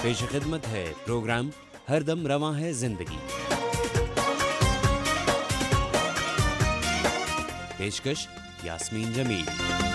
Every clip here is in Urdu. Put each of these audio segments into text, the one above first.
پیش خدمت ہے پروگرام ہر دم رواں ہے زندگی. پیشکش یاسمین جمیل.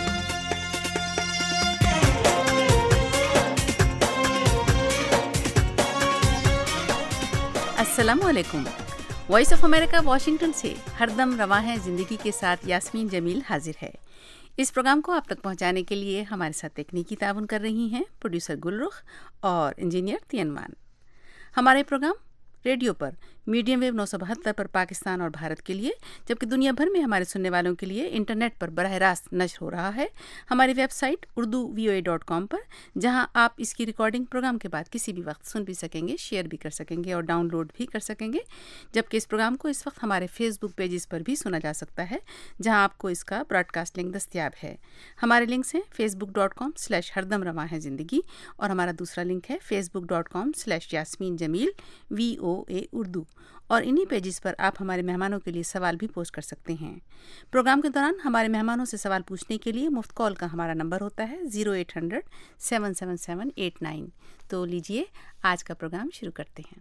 السلام علیکم. وائس آف امریکہ واشنگٹن سے ہر دم رواں ہے زندگی کے ساتھ یاسمین جمیل حاضر ہے. اس پروگرام کو آپ تک پہنچانے کے لیے ہمارے ساتھ تکنیکی تعاون کر رہی ہیں پروڈیوسر گلرخ اور انجینئر تینمان. ہمارے پروگرام ریڈیو پر میڈیم ویو 972 پر پاکستان اور بھارت کے لیے، جبکہ دنیا بھر میں ہمارے سننے والوں کے لیے انٹرنیٹ پر براہ راست نشر ہو رہا ہے ہماری ویب سائٹ urduvoa.com پر، جہاں آپ اس کی ریکارڈنگ پروگرام کے بعد کسی بھی وقت سن بھی سکیں گے، شیئر بھی کر سکیں گے اور ڈاؤن لوڈ بھی کر سکیں گے. جبکہ اس پروگرام کو اس وقت ہمارے فیس بک پیجز پر بھی سنا جا سکتا ہے، جہاں آپ کو اس کا براڈ کاسٹ لنک دستیاب ہے. ہمارے لنکس ہیں facebook.com/ہردم رواں ہے زندگی اور ہمارا دوسرا لنک ہے facebook.com/یاسمین جمیل VOA اردو، اور انہی پیجز پر آپ ہمارے مہمانوں کے لیے سوال بھی پوسٹ کر سکتے ہیں. پروگرام کے دوران ہمارے مہمانوں سے سوال پوچھنے کے لیے مفت کال کا ہمارا نمبر ہوتا ہے 0800-777-89. تو لیجئے آج کا پروگرام شروع کرتے ہیں.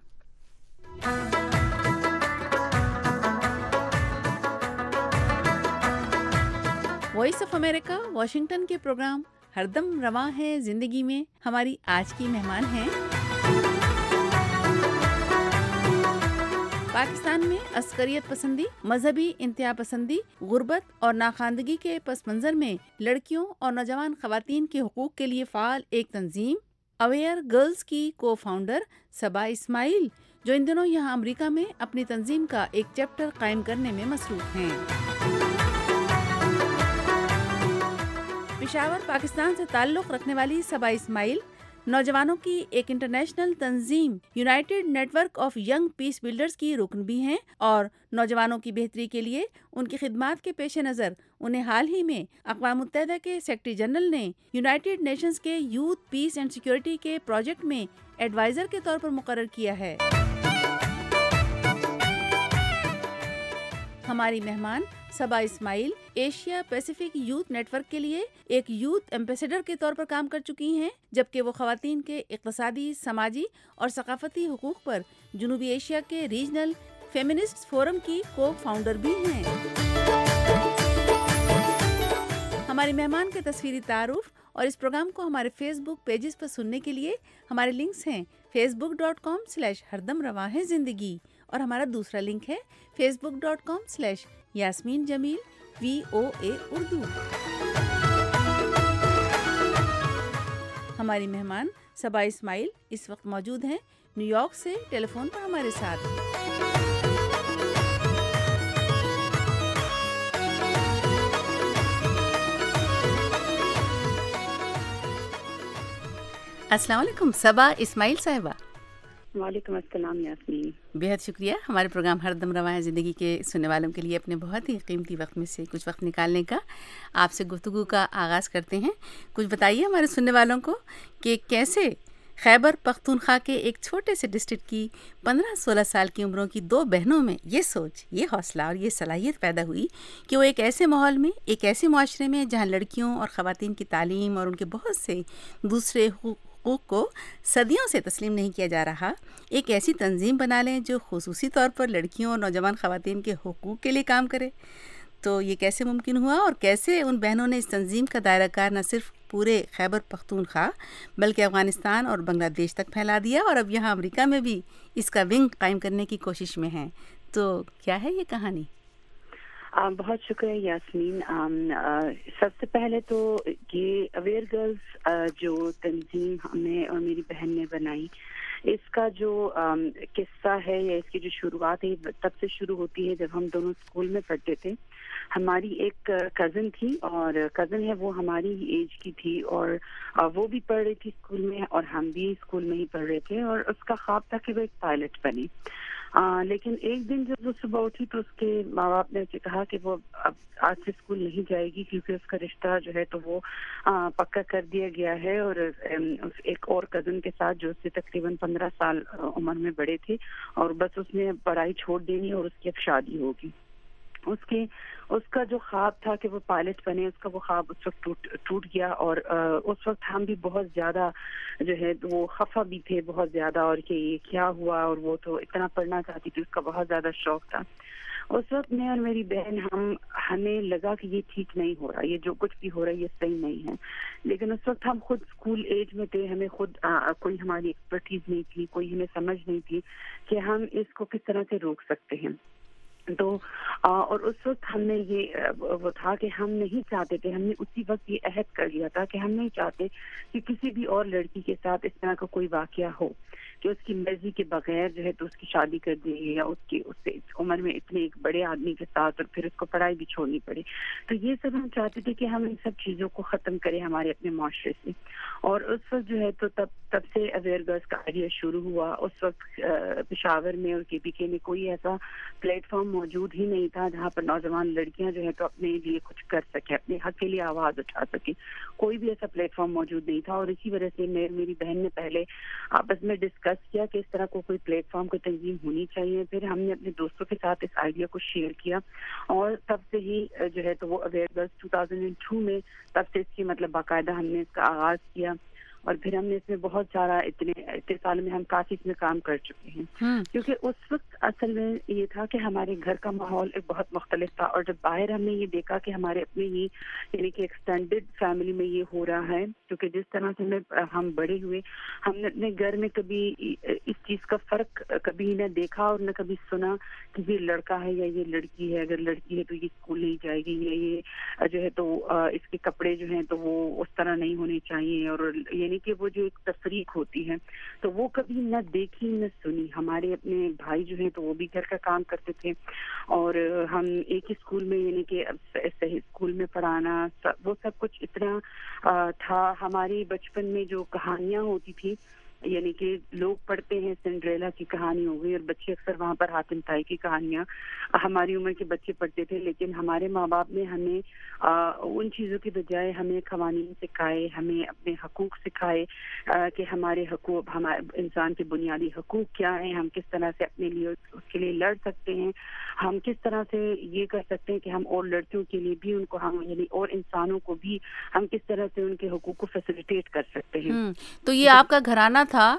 وائس آف امریکہ واشنگٹن کے پروگرام ہر دم رواں ہے زندگی میں ہماری آج کی مہمان ہیں پاکستان میں عسکریت پسندی، مذہبی انتہا پسندی، غربت اور ناخواندگی کے پس منظر میں لڑکیوں اور نوجوان خواتین کے حقوق کے لیے فعال ایک تنظیم اویئر گرلز کی کو فاؤنڈر صبا اسماعیل، جو ان دنوں یہاں امریکہ میں اپنی تنظیم کا ایک چیپٹر قائم کرنے میں مصروف ہیں. پشاور، پاکستان سے تعلق رکھنے والی صبا اسماعیل نوجوانوں کی ایک انٹرنیشنل تنظیم united network of young peace builders کی رکن بھی ہیں، اور نوجوانوں کی بہتری کے لیے ان کی خدمات کے پیش نظر انہیں حال ہی میں اقوام متحدہ کے سیکریٹری جنرل نے یونائیٹڈ نیشنز کے یوتھ پیس اینڈ سیکیورٹی کے پروجیکٹ میں ایڈوائزر کے طور پر مقرر کیا ہے. ہماری مہمان Saba Ismail Asia Pacific youth network کے لیے ایک یوتھ ایمبیسیڈر کے طور پر کام کر چکی ہیں، جبکہ وہ خواتین کے اقتصادی، سماجی اور ثقافتی حقوق پر جنوبی ایشیا کے ریجنل فیمنسٹ فورم کی کو فاؤنڈر بھی ہیں. ہماری مہمان کے تصویری تعارف اور اس پروگرام کو ہمارے فیس بک پیجز پر سننے کے لیے ہمارے لنکس ہیں facebook.com/ہردم رواں ہے زندگی اور ہمارا دوسرا لنک ہے facebook.com/یاسمین جمیل VOA اردو. ہماری مہمان صبا اسماعیل اس وقت موجود ہیں نیو یارک سے ٹیلی فون پر ہمارے ساتھ. السلام علیکم صبا اسماعیل صاحبہ. وعلیکم السلام یاسمین. بہت شکریہ ہمارے پروگرام ہر دم رواں ہے زندگی کے سننے والوں کے لیے اپنے بہت ہی قیمتی وقت میں سے کچھ وقت نکالنے کا. آپ سے گفتگو کا آغاز کرتے ہیں. کچھ بتائیے ہمارے سننے والوں کو کہ کیسے خیبر پختونخوا کے ایک چھوٹے سے ڈسٹرکٹ کی 15-16 سال کی عمروں کی 2 بہنوں میں یہ سوچ، یہ حوصلہ اور یہ صلاحیت پیدا ہوئی کہ وہ ایک ایسے ماحول میں، ایک ایسے معاشرے میں جہاں لڑکیوں اور خواتین کی تعلیم اور ان کے بہت سے دوسرے حقوق کو صدیوں سے تسلیم نہیں کیا جا رہا، ایک ایسی تنظیم بنا لیں جو خصوصی طور پر لڑکیوں اور نوجوان خواتین کے حقوق کے لیے کام کرے. تو یہ کیسے ممکن ہوا اور کیسے ان بہنوں نے اس تنظیم کا دائرہ کار نہ صرف پورے خیبر پختونخوا بلکہ افغانستان اور بنگلہ دیش تک پھیلا دیا اور اب یہاں امریکہ میں بھی اس کا ونگ قائم کرنے کی کوشش میں ہیں. تو کیا ہے یہ کہانی؟ بہت شکریہ یاسمین. سب سے پہلے تو یہ اویئر گرلز جو تنظیم ہم نے اور میری بہن نے بنائی، اس کا جو قصہ ہے یا اس کی جو شروعات ہے تب سے شروع ہوتی ہے جب ہم دونوں اسکول میں پڑھتے تھے. ہماری ایک کزن تھی اور کزن ہے وہ ہماری ایج کی تھی اور وہ بھی پڑھ رہی تھی اسکول میں اور ہم بھی اسکول میں ہی پڑھ رہے تھے اور اس کا خواب تھا کہ وہ ایک پائلٹ بنے. لیکن ایک دن جب وہ صبح اٹھی تو اس کے ماں باپ نے اسے کہا کہ وہ اب آج سے اسکول نہیں جائے گی کیونکہ اس کا رشتہ جو ہے تو وہ پکا کر دیا گیا ہے اور ایک اور کزن کے ساتھ جو اس سے تقریباً 15 سال عمر میں بڑے تھے اور بس اس نے پڑھائی چھوڑ دینی اور اس کی اب شادی ہوگی. اس کا جو خواب تھا کہ وہ پائلٹ بنے، اس کا وہ خواب اس وقت ٹوٹ گیا. اور اس وقت ہم بھی بہت زیادہ جو ہے وہ خفا بھی تھے بہت زیادہ، اور کہ یہ کیا ہوا، اور وہ تو اتنا پڑھنا چاہتی تھی، اس کا بہت زیادہ شوق تھا. اس وقت میں اور میری بہن ہمیں لگا کہ یہ ٹھیک نہیں ہو رہا، یہ جو کچھ بھی ہو رہا ہے یہ صحیح نہیں ہے. لیکن اس وقت ہم خود اسکول ایج میں تھے، ہمیں خود کوئی ہماری ایکسپرٹیز نہیں تھی، کوئی ہمیں سمجھ نہیں تھی کہ ہم اس کو کس طرح سے روک سکتے ہیں. تو اور اس وقت ہم نے یہ وہ تھا کہ ہم نہیں چاہتے تھے، ہم نے اسی وقت یہ عہد کر لیا تھا کہ ہم نہیں چاہتے کہ کسی بھی اور لڑکی کے ساتھ اس طرح کا کوئی واقعہ ہو کہ اس کی مرضی کے بغیر جو ہے تو اس کی شادی کر دی یا اس سے عمر میں اتنے ایک بڑے آدمی کے ساتھ، اور پھر اس کو پڑھائی بھی چھوڑنی پڑے. تو یہ سب ہم چاہتے تھے کہ ہم ان سب چیزوں کو ختم کریں ہمارے اپنے معاشرے سے. اور اس وقت جو ہے تو تب سے اویئر گرلز کا آئیڈیا شروع ہوا. اس وقت پشاور میں اور KPK میں کوئی ایسا پلیٹ فارم موجود ہی نہیں تھا جہاں پر نوجوان لڑکیاں جو ہے تو اپنے لیے کچھ کر سکے، اپنے حق کے لیے آواز اٹھا سکے. کوئی بھی ایسا پلیٹ فارم موجود نہیں تھا. اور اسی وجہ سے میری بہن نے پہلے آپس میں ڈسکس کیا کہ اس طرح کو کوئی پلیٹ فارم کی تنظیم ہونی چاہیے. پھر ہم نے اپنے دوستوں کے ساتھ اس آئیڈیا کو شیئر کیا، اور تب سے ہی جو ہے تو وہ اویئر گرلز 2002 میں تب سے اس کی مطلب باقاعدہ ہم نے اس کا آغاز کیا. اور پھر ہم نے اس میں بہت سارا اتنے سال میں ہم کافی اس میں کام کر چکے ہیں. کیونکہ اس وقت اصل میں یہ تھا کہ ہمارے گھر کا ماحول ایک بہت مختلف تھا، اور جب باہر ہم نے یہ دیکھا کہ ہمارے اپنے ہی یعنی کہ ایکسٹینڈیڈ فیملی میں یہ ہو رہا ہے، کیونکہ جس طرح سے ہم بڑے ہوئے، ہم نے اپنے گھر میں کبھی اس چیز کا فرق کبھی نہ دیکھا اور نہ کبھی سنا کہ یہ لڑکا ہے یا یہ لڑکی ہے. اگر لڑکی ہے تو یہ اسکول نہیں جائے گی، یا یہ جو ہے تو اس کے کپڑے جو ہیں تو وہ اس طرح نہیں ہونے چاہیے، اور یعنی کہ وہ جو ایک تفریق ہوتی ہے تو وہ کبھی نہ دیکھی نہ سنی. ہمارے اپنے بھائی جو ہیں تو وہ بھی گھر کا کام کرتے تھے، اور ہم ایک ہی اسکول میں یعنی کہ صحیح اسکول میں پڑھانا وہ سب کچھ اتنا تھا. ہماری بچپن میں جو کہانیاں ہوتی تھی، یعنی کہ لوگ پڑھتے ہیں سنڈریلا کی کہانی ہو گئی، اور بچے اکثر وہاں پر حاتم طائی کی کہانیاں ہماری عمر کے بچے پڑھتے تھے. لیکن ہمارے ماں باپ نے ہمیں ان چیزوں کی بجائے ہمیں قوانین سکھائے، ہمیں اپنے حقوق سکھائے کہ ہمارے حقوق، ہمارے انسان کے بنیادی حقوق کیا ہیں، ہم کس طرح سے اپنے لیے اس کے لیے لڑ سکتے ہیں، ہم کس طرح سے یہ کر سکتے ہیں کہ ہم اور لڑکیوں کے لیے بھی ان کو ہم یعنی اور انسانوں کو بھی ہم کس طرح سے ان کے حقوق کو فیسیلیٹیٹ کر سکتے ہیں. تو یہ آپ کا گھرانہ تھا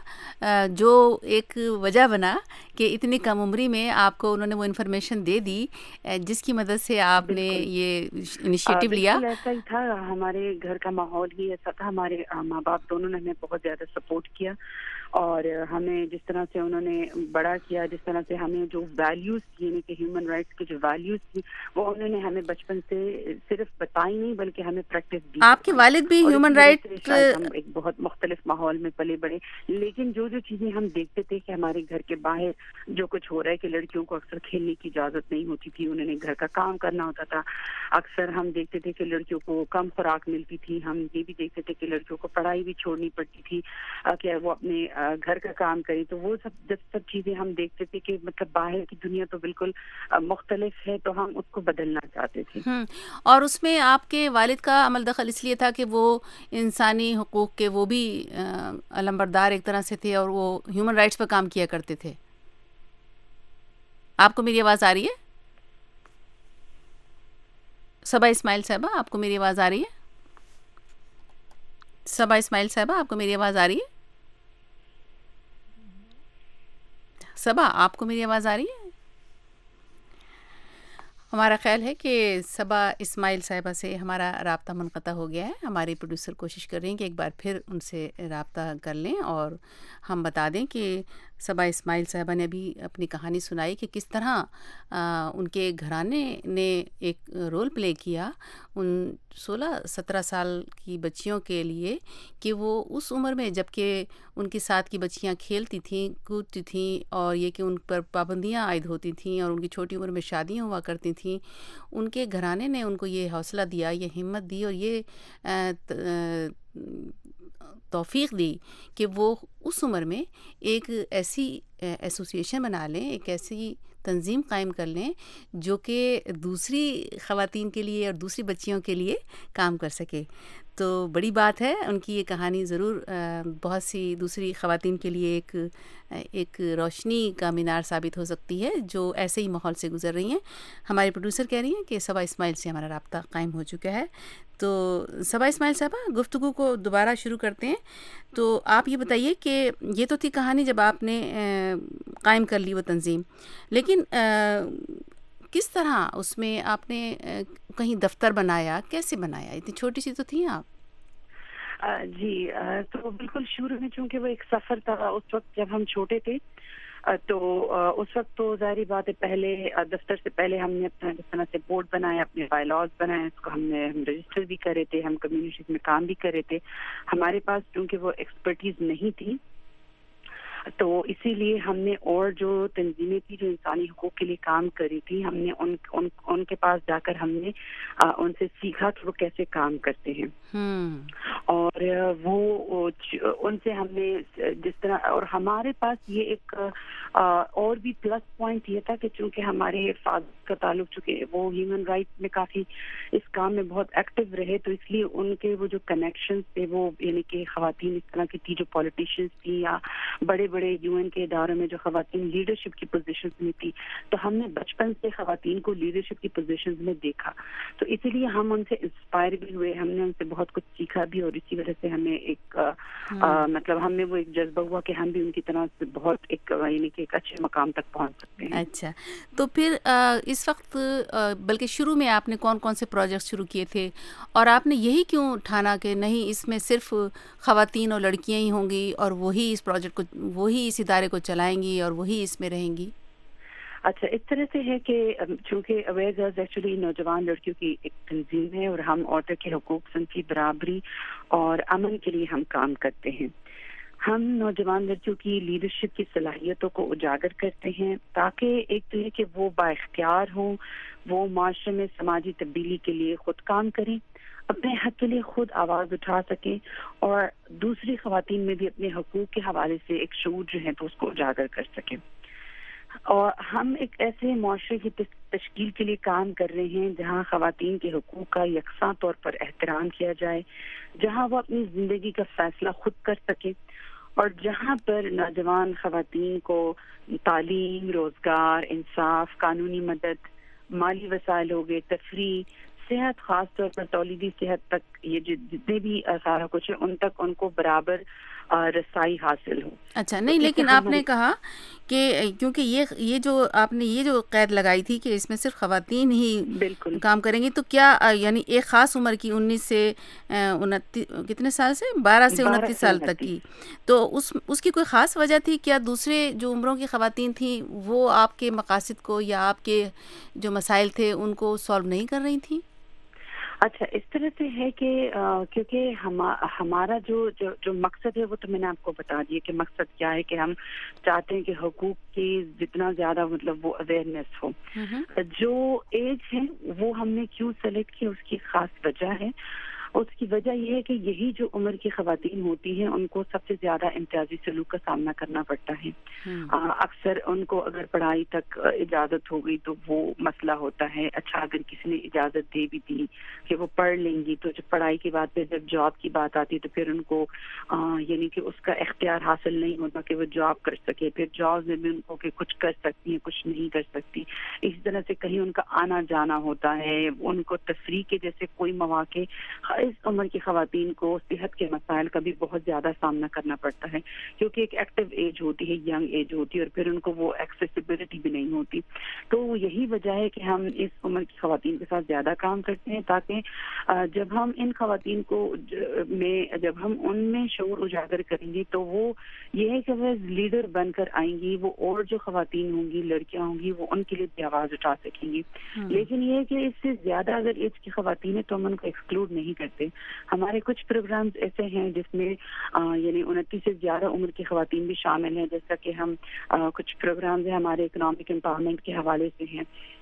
جو ایک وجہ بنا کہ اتنی کم عمری میں آپ کو انہوں نے وہ انفارمیشن دے دی جس کی مدد سے آپ نے یہ انیشیٹو لیا. بالکل ایسا ہی تھا، ہمارے گھر کا ماحول ہی ایسا تھا. ہمارے ماں باپ دونوں نے ہمیں بہت زیادہ سپورٹ کیا، اور ہمیں جس طرح سے انہوں نے بڑا کیا، جس طرح سے ہمیں جو ویلیوز یعنی کہ ہیومن رائٹس کی جو ویلیوز تھی وہ انہوں نے ہمیں بچپن سے صرف بتائی نہیں بلکہ ہمیں پریکٹس بھی. آپ کے والد بھی ہیومن رائٹ، ہم ایک بہت مختلف ماحول میں پلے بڑے، لیکن جو چیزیں ہم دیکھتے تھے کہ ہمارے گھر کے باہر جو کچھ ہو رہا ہے کہ لڑکیوں کو اکثر کھیلنے کی اجازت نہیں ہوتی تھی، انہوں نے گھر کا کام کرنا ہوتا تھا. اکثر ہم دیکھتے تھے کہ لڑکیوں کو کم خوراک ملتی تھی. ہم یہ بھی دیکھتے تھے کہ لڑکیوں کو پڑھائی بھی چھوڑنی پڑتی تھی کہ وہ اپنے گھر کا کام کریں. تو وہ سب چیزیں ہم دیکھتے تھے کہ مطلب باہر کی دنیا تو بالکل مختلف ہے، تو ہم اس کو بدلنا چاہتے تھے. اور اس میں آپ کے والد کا عمل دخل اس لیے تھا کہ وہ انسانی حقوق کے وہ بھی علمبردار ایک طرح سے تھے، اور وہ ہیومن رائٹس پر کام کیا کرتے تھے. آپ کو میری آواز آ رہی ہے؟ صبا اسماعیل صاحبہ، آپ کو میری آواز آ رہی ہے؟ صبا اسماعیل صاحبہ، آپ کو میری آواز آ رہی ہے؟ صبا، آپ کو میری آواز آ رہی ہے؟ ہمارا خیال ہے کہ صبا اسماعیل صاحبہ سے ہمارا رابطہ منقطع ہو گیا ہے. ہمارے پروڈیوسر کوشش کر رہے ہیں کہ ایک بار پھر ان سے رابطہ کر لیں، اور ہم بتا دیں کہ صبا اسماعیل صاحبہ نے ابھی اپنی کہانی سنائی کہ کس طرح ان کے گھرانے نے ایک رول پلے کیا ان 16-17 سال کی بچیوں کے لیے کہ وہ اس عمر میں جب کہ ان کے ساتھ کی بچیاں کھیلتی تھیں، کودتی تھیں، اور یہ کہ ان پر پابندیاں عائد ہوتی تھیں اور ان کی چھوٹی عمر میں شادیاں ہوا کرتی تھیں، ان کے گھرانے نے ان کو یہ حوصلہ دیا، یہ ہمت دی، اور یہ توفیق دی کہ وہ اس عمر میں ایک ایسی ایسوسیشن بنا لیں، ایک ایسی تنظیم قائم کر لیں جو کہ دوسری خواتین کے لیے اور دوسری بچیوں کے لیے کام کر سکے. تو بڑی بات ہے. ان کی یہ کہانی ضرور بہت سی دوسری خواتین کے لیے ایک روشنی کا مینار ثابت ہو سکتی ہے جو ایسے ہی ماحول سے گزر رہی ہیں. ہمارے پروڈیوسر کہہ رہی ہیں کہ صبا اسماعیل سے ہمارا رابطہ قائم ہو چکا ہے. تو صبا اسماعیل صاحبہ, گفتگو کو دوبارہ شروع کرتے ہیں. تو آپ یہ بتائیے کہ یہ تو تھی کہانی جب آپ نے قائم کر لی وہ تنظیم, لیکن کس طرح اس میں آپ نے کہیں دفتر بنایا, کیسے بنایا؟ اتنی چھوٹی سی تو تھی آپ. جی, تو بالکل شروع میں چونکہ وہ ایک سفر تھا اس وقت جب ہم چھوٹے تھے, تو اس وقت تو ظاہری بات ہے پہلے دفتر سے پہلے ہم نے اپنا جس طرح سے بورڈ بنایا, اپنے بائی لاز بنائے, اس کو ہم رجسٹر بھی کرے تھے, ہم کمیونٹیز میں کام بھی کرے تھے. ہمارے پاس چونکہ وہ ایکسپرٹیز نہیں تھی تو اسی لیے ہم نے اور جو تنظیمیں تھی جو انسانی حقوق کے لیے کام کری تھی, ہم نے ان کے پاس جا کر ہم نے ان سے سیکھا کہ وہ کیسے کام کرتے ہیں. اور وہ ان سے ہم نے جس طرح, اور ہمارے پاس یہ ایک اور بھی پلس پوائنٹ یہ تھا کہ چونکہ ہمارے فادر کا تعلق چونکہ وہ ہیومن رائٹس میں کافی اس کام میں بہت ایکٹیو رہے, تو اس لیے ان کے وہ جو کنیکشنز تھے وہ یعنی کہ خواتین اس طرح کی تھی جو پولیٹیشینز تھی یا بڑے بڑے یو این کے اداروں میں جو خواتین لیڈرشپ کی پوزیشنز میں تھی, تو ہم نے بچپن سے خواتین کو لیڈرشپ کی پوزیشنز میں دیکھا. تو اسی لیے ہم ان سے انسپائر بھی ہوئے, ہم نے ان سے بہت کچھ سیکھا بھی, اور اسی وجہ سے ہمیں ایک مطلب ہم نے وہ ایک جذبہ ہوا کہ ہم بھی ان کی طرح سے بہت ایک یعنی کہ ایک اچھے مقام تک پہنچ سکتے ہیں. اچھا, تو پھر اس وقت بلکہ شروع میں آپ نے کون کون سے پروجیکٹ شروع کیے تھے, اور آپ نے یہی کیوں ٹھانا کہ نہیں اس میں صرف خواتین اور لڑکیاں ہی ہوں گی اور وہی اس پروجیکٹ کو, وہی اس ادارے کو چلائیں گی اور وہی اس میں رہیں گی؟ اچھا, اس طرح سے ہے کہ چونکہ اویئر گرلز ایکچولی نوجوان لڑکیوں کی ایک تنظیم ہے, اور ہم عورتوں کے حقوق, صنفی برابری اور امن کے لیے ہم کام کرتے ہیں. ہم نوجوان لڑکیوں کی لیڈرشپ کی صلاحیتوں کو اجاگر کرتے ہیں تاکہ ایک تو یہ کہ وہ بااختیار ہوں, وہ معاشرے میں سماجی تبدیلی کے لیے خود کام کریں, اپنے حق کے لیے خود آواز اٹھا سکیں, اور دوسری خواتین میں بھی اپنے حقوق کے حوالے سے ایک شعور جو ہے تو اس کو اجاگر کر سکیں. اور ہم ایک ایسے معاشرے کی تشکیل کے لیے کام کر رہے ہیں جہاں خواتین کے حقوق کا یکساں طور پر احترام کیا جائے, جہاں وہ اپنی زندگی کا فیصلہ خود کر سکے, اور جہاں پر نوجوان خواتین کو تعلیم, روزگار, انصاف, قانونی مدد, مالی وسائل ہو گئے, تفریح, صحت, خاص طور پر تولیدی صحت تک, یہ جتنے بھی سارا کچھ ہے ان تک ان کو برابر رسائی حاصل ہو. اچھا, نہیں لیکن آپ نے کہا کہ کیونکہ یہ جو آپ نے یہ جو قید لگائی تھی کہ اس میں صرف خواتین ہی بالکل کام کریں گی, تو کیا یعنی ایک خاص عمر کی 19 سے 29 کتنے سال سے 12 سے 29 سال تک کی, تو اس کی کوئی خاص وجہ تھی کیا؟ دوسرے جو عمروں کی خواتین تھیں وہ آپ کے مقاصد کو یا آپ کے جو مسائل تھے ان کو سالو نہیں کر رہی تھیں؟ اچھا, اس طرح سے ہے کہ کیونکہ ہمارا جو مقصد ہے وہ تو میں نے آپ کو بتا دیا کہ مقصد کیا ہے, کہ ہم چاہتے ہیں کہ حقوق کی جتنا زیادہ مطلب وہ اویئرنیس ہو. جو ایج ہے وہ ہم نے کیوں سلیکٹ کیا, اس کی خاص وجہ ہے. اس کی وجہ یہ ہے کہ یہی جو عمر کی خواتین ہوتی ہیں ان کو سب سے زیادہ امتیازی سلوک کا سامنا کرنا پڑتا ہے. اکثر ان کو اگر پڑھائی تک اجازت ہو گئی تو وہ مسئلہ ہوتا ہے. اچھا, اگر کسی نے اجازت دے بھی دی کہ وہ پڑھ لیں گی, تو جب پڑھائی کی بات پہ جب جاب کی بات آتی ہے تو پھر ان کو یعنی کہ اس کا اختیار حاصل نہیں ہوتا کہ وہ جاب کر سکے. پھر جاب میں بھی ان کو کہ کچھ کر سکتی ہیں, کچھ نہیں کر سکتی. اسی طرح سے کہیں ان کا آنا جانا ہوتا ہے, ان کو تفریح کے جیسے کوئی مواقع. اس عمر کی خواتین کو صحت کے مسائل کا بھی بہت زیادہ سامنا کرنا پڑتا ہے کیونکہ ایک ایکٹیو ایج ہوتی ہے, ینگ ایج ہوتی ہے, اور پھر ان کو وہ ایکسیسیبلٹی بھی نہیں ہوتی. تو یہی وجہ ہے کہ ہم اس عمر کی خواتین کے ساتھ زیادہ کام کرتے ہیں تاکہ جب ہم ان خواتین کو جب ہم ان میں شعور اجاگر کریں گے تو وہ یہ ہے کہ وہ لیڈر بن کر آئیں گی. وہ اور جو خواتین ہوں گی, لڑکیاں ہوں گی, وہ ان کے لیے بھی آواز اٹھا سکیں گی. لیکن یہ ہے کہ اس سے زیادہ اگر ایج کی خواتین ہیں تو ہم ان کو ایکسکلوڈ نہیں کرتے. ہمارے کچھ پروگرامز ایسے ہیں جس میں یعنی 29 سے زیادہ عمر کی خواتین بھی شامل ہیں, جیسا کہ ہم کچھ پروگرامز ہیں ہمارے اکنامک امپاورمنٹ کے حوالے سے ہیں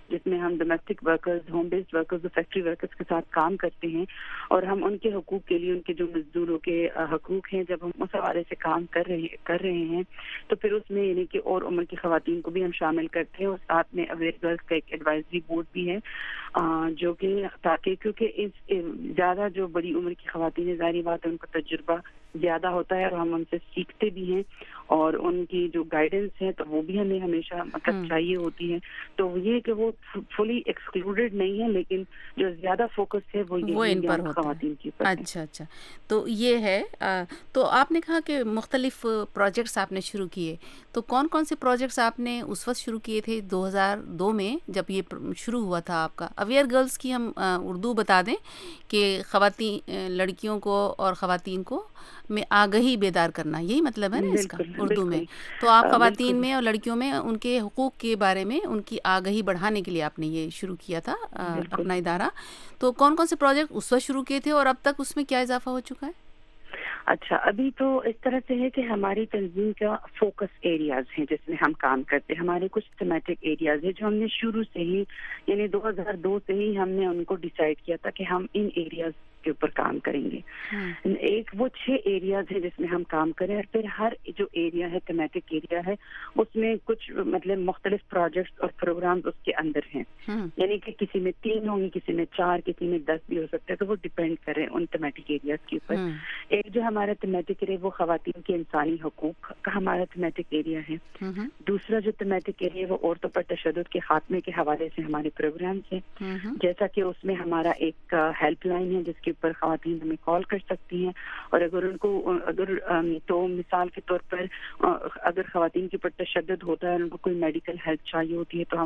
جس میں ہم domestic workers, home based workers اور فیکٹری ورکرز کے ساتھ کام کرتے ہیں، اور ہم ان کے حقوق کے لیے، ان کے جو مزدوروں کے حقوق ہیں، جب ہم اس حوالے سے کام کر رہے ہیں تو پھر اس میں یعنی کہ اور عمر کی خواتین کو بھی ہم شامل کرتے ہیں، اور ساتھ میں اویئر گرلز کا ایک ایڈوائزری بورڈ بھی ہے جو کہ تاکہ کیونکہ اس زیادہ جو بڑی عمر کی خواتین ہیں، ظاہری بات ہے ان کا تجربہ زیادہ ہوتا ہے اور ہم ان سے سیکھتے بھی ہیں، اور ان کی جو گائیڈنس ہے تو وہ بھی ہمیں ہمیشہ مطلب چاہیے ہوتی ہے. تو یہ کہ وہ فلی ایکسکلوڈیڈ نہیں ہے، لیکن جو زیادہ فوکس ہے وہ ان پر ہوتا خواتین کی پر. اچھا تو یہ ہے. تو آپ نے کہا کہ مختلف پروجیکٹس آپ نے شروع کیے، تو کون کون سے پروجیکٹس آپ نے اس وقت شروع کیے تھے 2002 میں جب یہ شروع ہوا تھا آپ کا؟ اویئر گرلز کی ہم اردو بتا دیں کہ خواتین، لڑکیوں کو اور خواتین کو میں آگہی بیدار کرنا، یہی مطلب ہے نا اس کا اردو میں. تو آپ خواتین میں اور لڑکیوں میں ان کے حقوق کے بارے میں ان کی آگہی بڑھانے کے لیے آپ نے یہ شروع کیا تھا اپنا ادارہ. تو کون کون سے پروجیکٹ اس وقت شروع کیے تھے اور اب تک اس میں کیا اضافہ ہو چکا ہے؟ اچھا، ابھی تو اس طرح سے ہے کہ ہماری تنظیم کا فوکس ایریاز ہیں جس میں ہم کام کرتے ہیں. ہمارے کچھ تھیمیٹک ایریاز ہیں جو ہم نے شروع سے ہی یعنی 2002 سے ہی ہم نے ان کو ڈیسائیڈ کیا تھا کہ ہم ان ایریاز کے اوپر کام کریں گے. ایک وہ 6 ایریاز ہیں جس میں ہم کام کریں، اور پھر ہر جو ایریا ہے تھیمیٹک ایریا ہے اس میں کچھ مطلب مختلف پروجیکٹس اور پروگرامز اس کے اندر ہیں. یعنی کہ کسی میں 3 ہوں گی، کسی میں 4، کسی میں 10 بھی ہو سکتا ہے، تو وہ ڈیپینڈ کرے ان تھیمیٹک ایریاز کے اوپر. ایک جو ہمارا تھیمیٹک ایریا وہ خواتین کے انسانی حقوق کا ہمارا تھیمیٹک ایریا ہے. دوسرا جو تھیمیٹک ایریا وہ عورتوں پر تشدد کے خاتمے کے حوالے سے ہمارے پروگرامز ہیں، جیسا کہ اس میں ہمارا ایک ہیلپ لائن ہے جس کے پر خواتین ہمیں کال کر سکتی ہیں، اور اگر تو مثال کے طور پر اگر خواتین کے اوپر تشدد ہوتا ہے اور ان کو کوئی میڈیکل ہیلپ چاہیے ہوتی ہے تو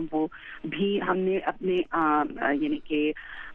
ہم نے اپنے یعنی کہ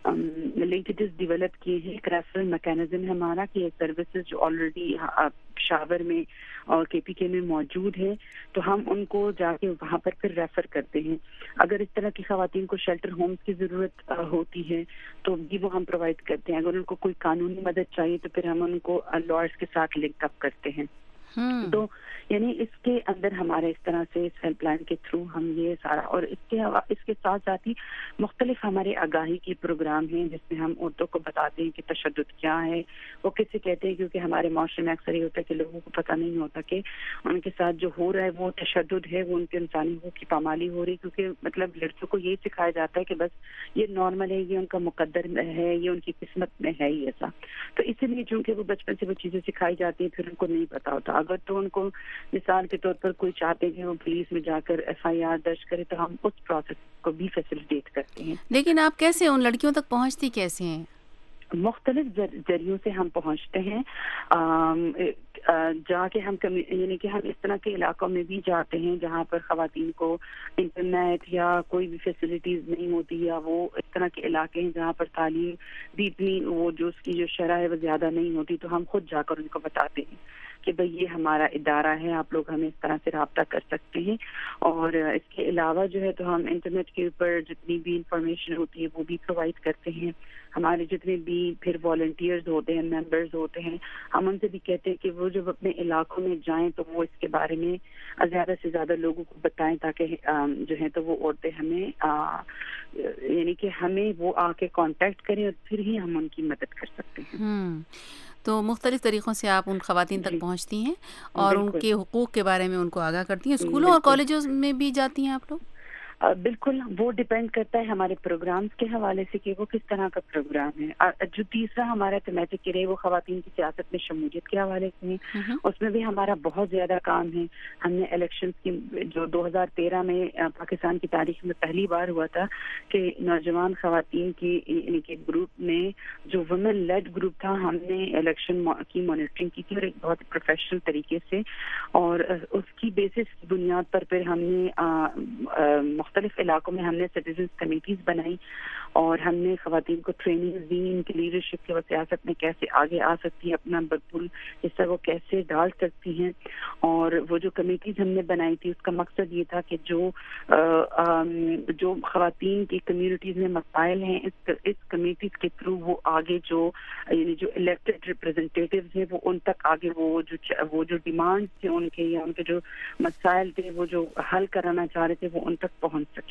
لنکیجز ڈیولپ کیے ہیں. ایک ریفرل میکینزم ہے ہمارا کہ یہ سروسز جو آلریڈی پشاور میں اور کے پی کے میں موجود ہے تو ہم ان کو جا کے وہاں پر پھر ریفر کرتے ہیں. اگر اس طرح کی خواتین کو شیلٹر ہومز کی ضرورت ہوتی ہے تو بھی وہ ہم پرووائڈ کرتے ہیں. اگر ان کو کوئی قانونی مدد چاہیے تو پھر ہم ان کو لائرز کے ساتھ لنک اپ کرتے ہیں. تو یعنی اس کے اندر ہمارے اس طرح سے اس ہیلپ لائن کے تھرو ہم یہ سارا، اور اس کے ساتھ ساتھ ہی مختلف ہمارے آگاہی کے پروگرام ہیں جس میں ہم عورتوں کو بتاتے ہیں کہ تشدد کیا ہے، وہ کسے کہتے ہیں، کیونکہ ہمارے معاشرے میں اکثر یہ ہوتا ہے کہ لوگوں کو پتہ نہیں ہوتا کہ ان کے ساتھ جو ہو رہا ہے وہ تشدد ہے، وہ ان کے انسانی حقوق کی پامالی ہو رہی، کیونکہ مطلب لڑکیوں کو یہی سکھایا جاتا ہے کہ بس یہ نارمل ہے، یہ ان کا مقدر ہے، یہ ان کی قسمت میں ہے ہی ایسا. تو اسی لیے چونکہ وہ بچپن سے وہ چیزیں سکھائی جاتی ہیں پھر ان کو نہیں پتا ہوتا. اگر تو ان کو مثال کے طور پر کوئی چاہتے ہیں وہ پولیس میں جا کر FIR درج کرے تو ہم اس پروسیس کو بھی فیسیلیٹیٹ کرتے ہیں. لیکن آپ کیسے ان لڑکیوں تک پہنچتی کیسے ہیں؟ مختلف ذریعوں سے ہم پہنچتے ہیں. جا کے ہم یعنی کہ ہم اس طرح کے علاقوں میں بھی جاتے ہیں جہاں پر خواتین کو انٹرنیٹ یا کوئی بھی فیسلٹیز نہیں ہوتی، یا وہ اس طرح کے علاقے ہیں جہاں پر تعلیم بھی اتنی وہ جو اس کی جو شرح ہے وہ زیادہ نہیں ہوتی، تو ہم خود جا کر ان کو بتاتے ہیں کہ بھئی یہ ہمارا ادارہ ہے، آپ لوگ ہمیں اس طرح سے رابطہ کر سکتے ہیں. اور اس کے علاوہ جو ہے تو ہم انٹرنیٹ کے اوپر جتنی بھی انفارمیشن ہوتی ہے وہ بھی پرووائڈ کرتے ہیں. ہمارے جتنے بھی پھر والنٹیئرز ہوتے ہیں، ممبرز ہوتے ہیں، ہم ان سے بھی کہتے ہیں کہ وہ جب اپنے علاقوں میں جائیں تو وہ اس کے بارے میں زیادہ سے زیادہ لوگوں کو بتائیں تاکہ جو ہے تو وہ عورتیں ہمیں یعنی کہ ہمیں وہ آ کے کانٹیکٹ کریں اور پھر ہی ہم ان کی مدد کر سکتے ہیں. تو مختلف طریقوں سے آپ ان خواتین تک پہنچتی ہیں اور ان کے حقوق کے بارے میں ان کو آگاہ کرتی ہیں. اسکولوں اور کالجوں میں بھی جاتی ہیں آپ لوگ؟ بالکل، وہ ڈیپینڈ کرتا ہے ہمارے پروگرامز کے حوالے سے کہ وہ کس طرح کا پروگرام ہے. جو تیسرا ہمارا تھیمیٹک ایریا وہ خواتین کی سیاست میں شمولیت کے حوالے سے ہے. اس میں بھی ہمارا بہت زیادہ کام ہے. ہم نے الیکشنز کی جو 2013 میں پاکستان کی تاریخ میں پہلی بار ہوا تھا کہ نوجوان خواتین کی یعنی کہ گروپ میں جو ویمن لیڈ گروپ تھا، ہم نے الیکشن کی مانیٹرنگ کی تھی اور ایک بہت پروفیشنل طریقے سے، اور اس کی بیسس کی بنیاد پر پھر ہم نے مختلف علاقوں میں ہم نے سٹیزنز کمیٹیز بنائی اور ہم نے خواتین کو ٹریننگ دی ان کی لیڈرشپ کے وہ سیاست میں کیسے آگے آ سکتی ہیں، اپنا بھرپور حصہ وہ کیسے ڈال سکتی ہیں. اور وہ جو کمیٹیز ہم نے بنائی تھی اس کا مقصد یہ تھا کہ جو خواتین کی کمیونٹیز میں مسائل ہیں اس کمیٹیز کے تھرو وہ آگے جو یعنی جو الیکٹڈ ریپرزنٹیٹیوز ہیں وہ ان تک آگے وہ جو ڈیمانڈ تھے ان کے یا ان کے جو مسائل تھے وہ جو حل کرانا چاہ رہے تھے وہ ان تک پہنچ سکے.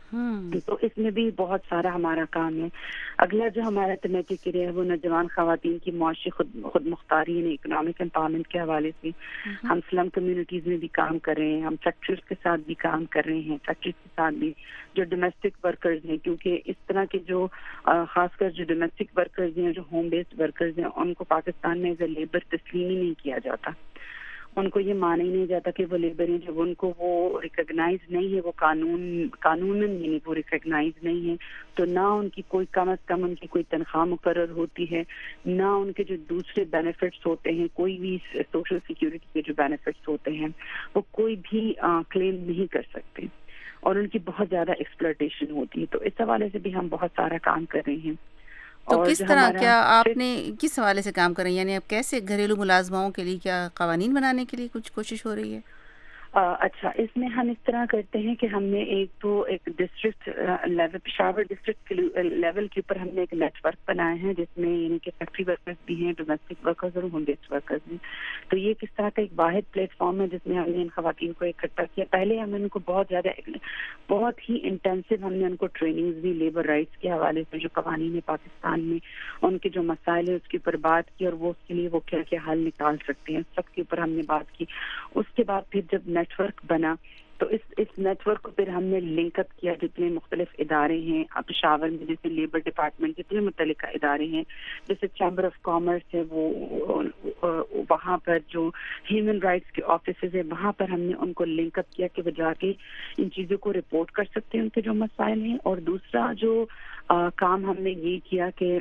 تو اس میں بھی بہت سارا ہمارا کام ہے. اگلا جو ہمارا تھیمیٹک ایریا ہے وہ نوجوان خواتین کی معاشی خود مختاری یعنی اکنامک امپاورمنٹ کے حوالے سے. ہم سلم کمیونٹیز میں بھی کام کر رہے ہیں, ہم فیکٹریز کے ساتھ بھی کام کر رہے ہیں, فیکٹریز کے ساتھ بھی جو ڈومیسٹک ورکرز ہیں, کیونکہ اس طرح کے جو خاص کر جو ڈومیسٹک ورکرز ہیں, جو ہوم بیسڈ ورکرز ہیں, ان کو پاکستان میں ایز اے لیبر تسلیم ہی نہیں کیا جاتا. ان کو یہ مانا ہی نہیں جاتا کہ وہ لیبر ہیں. جب ان کو وہ ریکگنائز نہیں ہے, وہ قانوناً یعنی وہ ریکگنائز نہیں ہے, تو نہ ان کی کوئی کم از کم ان کی کوئی تنخواہ مقرر ہوتی ہے, نہ ان کے جو دوسرے بینیفٹس ہوتے ہیں, کوئی بھی سوشل سیکیورٹی کے جو بینیفٹس ہوتے ہیں وہ کوئی بھی کلیم نہیں کر سکتے, اور ان کی بہت زیادہ ایکسپلوٹیشن ہوتی ہے. تو اس حوالے سے بھی ہم بہت سارا کام کر رہے ہیں. تو کس طرح, کیا آپ نے کس حوالے سے کام کر رہے ہیں, یعنی اب کیسے گھریلو ملازماؤں کے لیے کیا قوانین بنانے کے لیے کچھ کوشش ہو رہی ہے؟ اچھا, اس میں ہم اس طرح کرتے ہیں کہ ہم نے ایک district level, Peshawar district level کے اوپر ہم نے ایک نیٹ ورک بنایا ہے جس میں یعنی کہ فیکٹری ورکرز بھی ہیں, ڈومیسٹک ورکرز اور ہوم بیسڈ ورکرز ہیں. تو یہ کس طرح کا ایک واحد پلیٹ فارم ہے جس میں ہم نے ان خواتین کو اکٹھا کیا. پہلے ہم ان کو بہت ہی انٹینسو ہم نے ان کو ٹریننگز دی لیبر رائٹس کے حوالے سے, جو قوانین ہے پاکستان میں ان کے جو مسائل ہیں اس کے اوپر بات کی, اور وہ اس کے لیے وہ کیا کیا حل نکال سکتے ہیں, سب کے اوپر ہم نے بات کی. اس کے بعد پھر جب نیٹ ورک بنا تو اس نیٹ ورک کو پھر ہم نے لنک اپ کیا جتنے مختلف ادارے ہیں پشاور میں, جیسے لیبر ڈپارٹمنٹ جتنے متعلقہ ادارے ہیں, جیسے چیمبر آف کامرس ہے, وہ وہاں پر جو ہیومن رائٹس کے آفیسز ہیں وہاں پر ہم نے ان کو لنک اپ کیا کہ وہ جا کے ان چیزوں کو رپورٹ کر سکتے ہیں, ان کے جو مسائل ہیں. اور دوسرا جو کام ہم نے یہ کیا کہ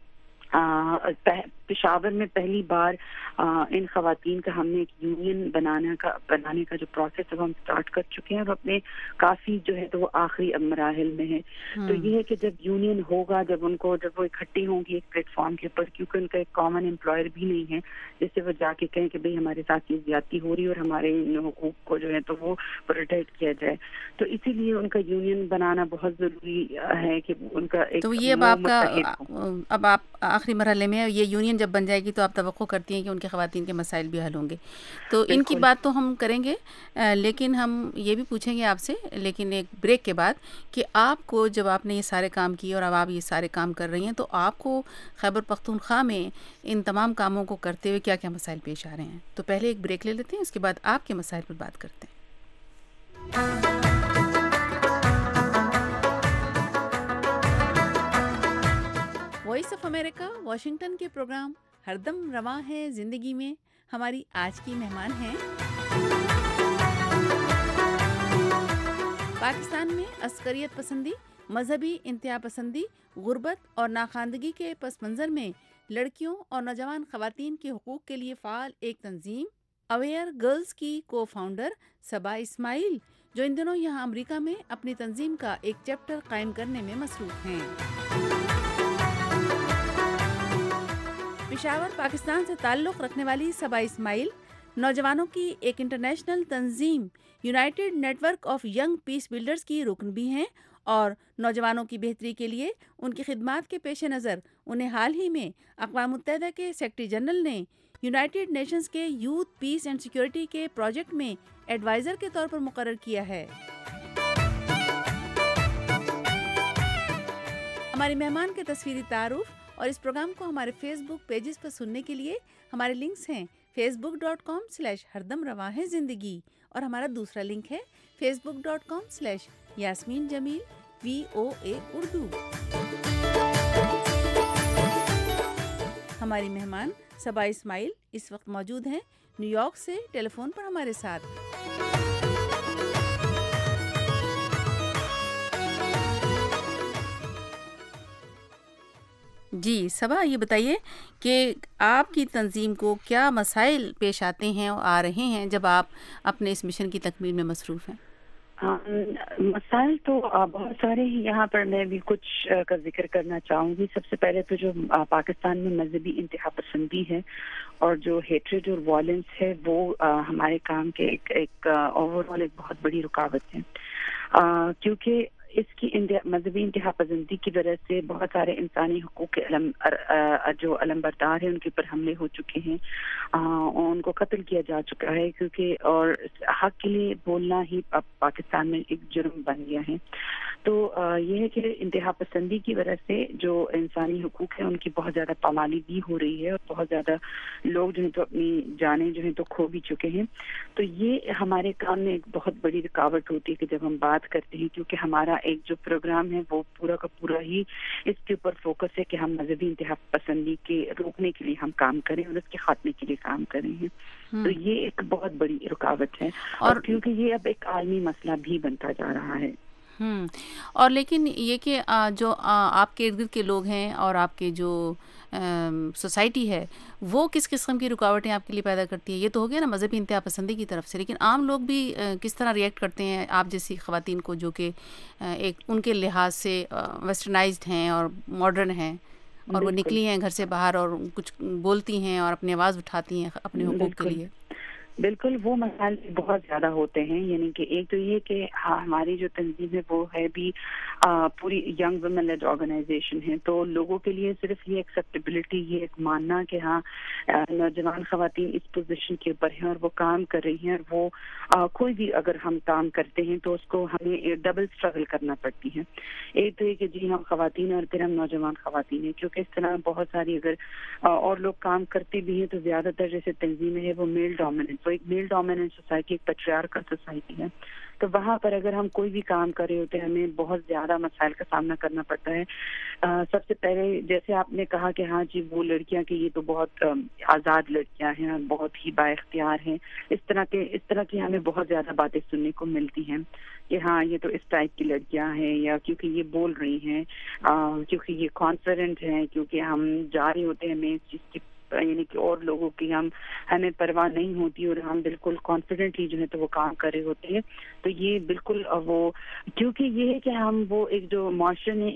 پشاور میں پہلی بار ان خواتین کا ہم نے ایک یونین بنانے کا جو پروسیس ہے وہ ہم سٹارٹ کر چکے ہیں, اور اپنے کافی جو ہے تو وہ آخری مراحل میں ہے. تو یہ ہے کہ جب یونین ہوگا, جب وہ اکٹھی ہوں گی ایک پلیٹ فارم کے اوپر, کیونکہ ان کا ایک کامن امپلائر بھی نہیں ہے جس سے وہ جا کے کہیں کہ بھئی ہمارے ساتھ یہ زیادتی ہو رہی ہے اور ہمارے حقوق کو جو ہے تو وہ پروٹیکٹ کیا جائے. تو اسی لیے ان کا یونین بنانا بہت ضروری ہے کہ ان کا ایک, تو یہ اب آپ آخری مرحلے میں, یہ یونین جب بن جائے گی تو آپ توقع کرتی ہیں کہ ان کے خواتین کے مسائل بھی حل ہوں گے. تو ان کی بات تو ہم کریں گے, لیکن ہم یہ بھی پوچھیں گے آپ سے, لیکن ایک بریک کے بعد, کہ آپ کو جب آپ نے یہ سارے کام کیے اور اب آپ یہ سارے کام کر رہی ہیں, تو آپ کو خیبر پختونخوا میں ان تمام کاموں کو کرتے ہوئے کیا کیا مسائل پیش آ رہے ہیں. تو پہلے ایک بریک لے لیتے ہیں, اس کے بعد آپ کے مسائل پر بات کرتے ہیں. وائس آف امریکہ واشنگٹن کے پروگرام ہر دم رواں ہے زندگی میں ہماری آج کی مہمان ہیں پاکستان میں عسکریت پسندی, مذہبی انتہا پسندی, غربت اور ناخواندگی کے پس منظر میں لڑکیوں اور نوجوان خواتین کے حقوق کے لیے فعال ایک تنظیم اویئر گرلز کی کو فاؤنڈر صبا اسماعیل, جو ان دنوں یہاں امریکہ میں اپنی تنظیم کا ایک چیپٹر قائم کرنے میں مصروف ہیں. پشاور پاکستان سے تعلق رکھنے والی صبا اسماعیل نوجوانوں کی ایک انٹرنیشنل تنظیم united network of young peace builders کی رکن بھی ہیں, اور نوجوانوں کی بہتری کے لیے ان کی خدمات کے پیش نظر انہیں حال ہی میں اقوام متحدہ کے سیکریٹری جنرل نے یونائٹڈ نیشنز کے یوتھ پیس اینڈ سیکیورٹی کے پروجیکٹ میں ایڈوائزر کے طور پر مقرر کیا ہے. ہماری مہمان کے تصویری تعارف اور اس پروگرام کو ہمارے فیس بک پیجز پر سننے کے لیے ہمارے لنکس ہیں facebook.com/ہردم رواں ہے زندگی, اور ہمارا دوسرا لنک ہے facebook.com/یاسمین جمیل VOA اردو. ہماری مہمان صبا اسماعیل اس وقت موجود ہیں نیو یارک سے ٹیلی فون پر ہمارے ساتھ. جی صبا, یہ بتائیے کہ آپ کی تنظیم کو کیا مسائل پیش آتے ہیں اور آ رہے ہیں جب آپ اپنے اس مشن کی تکمیل میں مصروف ہیں؟ مسائل تو بہت سارے ہیں, یہاں پر میں بھی کچھ کا ذکر کرنا چاہوں گی. سب سے پہلے تو جو پاکستان میں مذہبی انتہا پسندی ہے اور جو ہیٹریڈ اور وائلنس ہے وہ ہمارے کام کے ایک اوور آل ایک بہت بڑی رکاوٹ ہے, کیونکہ اس کی مذہبی انتہا پسندی کی وجہ سے بہت سارے انسانی حقوق کے جو علمبردار ہیں ان کے اوپر حملے ہو چکے ہیں، ان کو قتل کیا جا چکا ہے، کیونکہ اور حق کے لیے بولنا ہی اب پاکستان میں ایک جرم بن گیا ہے. تو یہ ہے کہ انتہا پسندی کی وجہ سے جو انسانی حقوق ہیں ان کی بہت زیادہ پامالی بھی ہو رہی ہے، اور بہت زیادہ لوگ جو ہیں تو اپنی جانیں جو ہیں تو کھو بھی چکے ہیں. تو یہ ہمارے کام میں ایک بہت بڑی رکاوٹ ہوتی ہے کہ جب ہم بات کرتے ہیں، کیونکہ ہمارا ایک جو پروگرام ہے وہ پورا کا پورا ہی اس کے اوپر فوکس ہے کہ ہم مذہبی انتہا پسندی کے روکنے کے لیے ہم کام کریں اور اس کے خاتمے کے لیے کام کریں ہیں. تو یہ ایک بہت بڑی رکاوٹ ہے، اور کیونکہ یہ اب ایک عالمی مسئلہ بھی بنتا جا رہا ہے. اور لیکن یہ کہ جو آپ کے ارد گرد کے لوگ ہیں اور آپ کے جو سوسائٹی ہے وہ کس قسم کی رکاوٹیں آپ کے لیے پیدا کرتی ہے؟ یہ تو ہو گیا نا مذہبی انتہا پسندی کی طرف سے، لیکن عام لوگ بھی کس طرح ریئیکٹ کرتے ہیں آپ جیسی خواتین کو جو کہ ایک ان کے لحاظ سے ویسٹرنائزڈ ہیں اور ماڈرن ہیں، اور وہ نکلی ہیں گھر سے باہر اور کچھ بولتی ہیں اور اپنی آواز اٹھاتی ہیں اپنے حقوق کے لیے؟ بالکل، وہ مسائل بہت زیادہ ہوتے ہیں. یعنی کہ ایک تو یہ کہ ہماری جو تنظیم ہے وہ ہے بھی پوری ینگ ویمن لیڈ آرگنائزیشن ہے، تو لوگوں کے لیے صرف یہ ایکسیپٹیبلٹی، یہ ایک ماننا کہ ہاں نوجوان خواتین اس پوزیشن کے اوپر ہیں اور وہ کام کر رہی ہیں، اور وہ کوئی بھی اگر ہم کام کرتے ہیں تو اس کو ہمیں ڈبل اسٹرگل کرنا پڑتی ہے. ایک تو یہ کہ جی ہم خواتین اور پھر ہم نوجوان خواتین ہیں، کیونکہ اس طرح بہت ساری اگر اور لوگ کام کرتے بھی ہیں تو زیادہ تر جیسے تنظیمیں ہیں وہ میل ڈومیننٹ، وہ ایک میل ڈومیننٹ سوسائٹی، ایک پیٹریارکل سوسائٹی ہے. تو وہاں پر اگر ہم کوئی بھی کام کر رہے ہوتے ہیں ہمیں بہت زیادہ مسائل کا سامنا کرنا پڑتا ہے. سب سے پہلے جیسے آپ نے کہا کہ ہاں جی وہ لڑکیاں کہ یہ تو بہت آزاد لڑکیاں ہیں، بہت ہی با اختیار ہیں، اس طرح کی ہمیں بہت زیادہ باتیں سننے کو ملتی ہیں کہ ہاں یہ تو اس ٹائپ کی لڑکیاں ہیں، یا کیونکہ یہ بول رہی ہیں، کیونکہ یہ کانفیڈنٹ ہیں، کیونکہ ہم جا رہے ہوتے ہیں ہمیں اس چیز کی یعنی کہ اور لوگوں کی ہمیں پرواہ نہیں ہوتی اور ہم بالکل کانفیڈنٹلی جو ہے تو وہ کام کر رہے ہوتے ہیں. تو یہ بالکل وہ کیونکہ یہ ہے کہ ہم وہ ایک جو معاشرے نے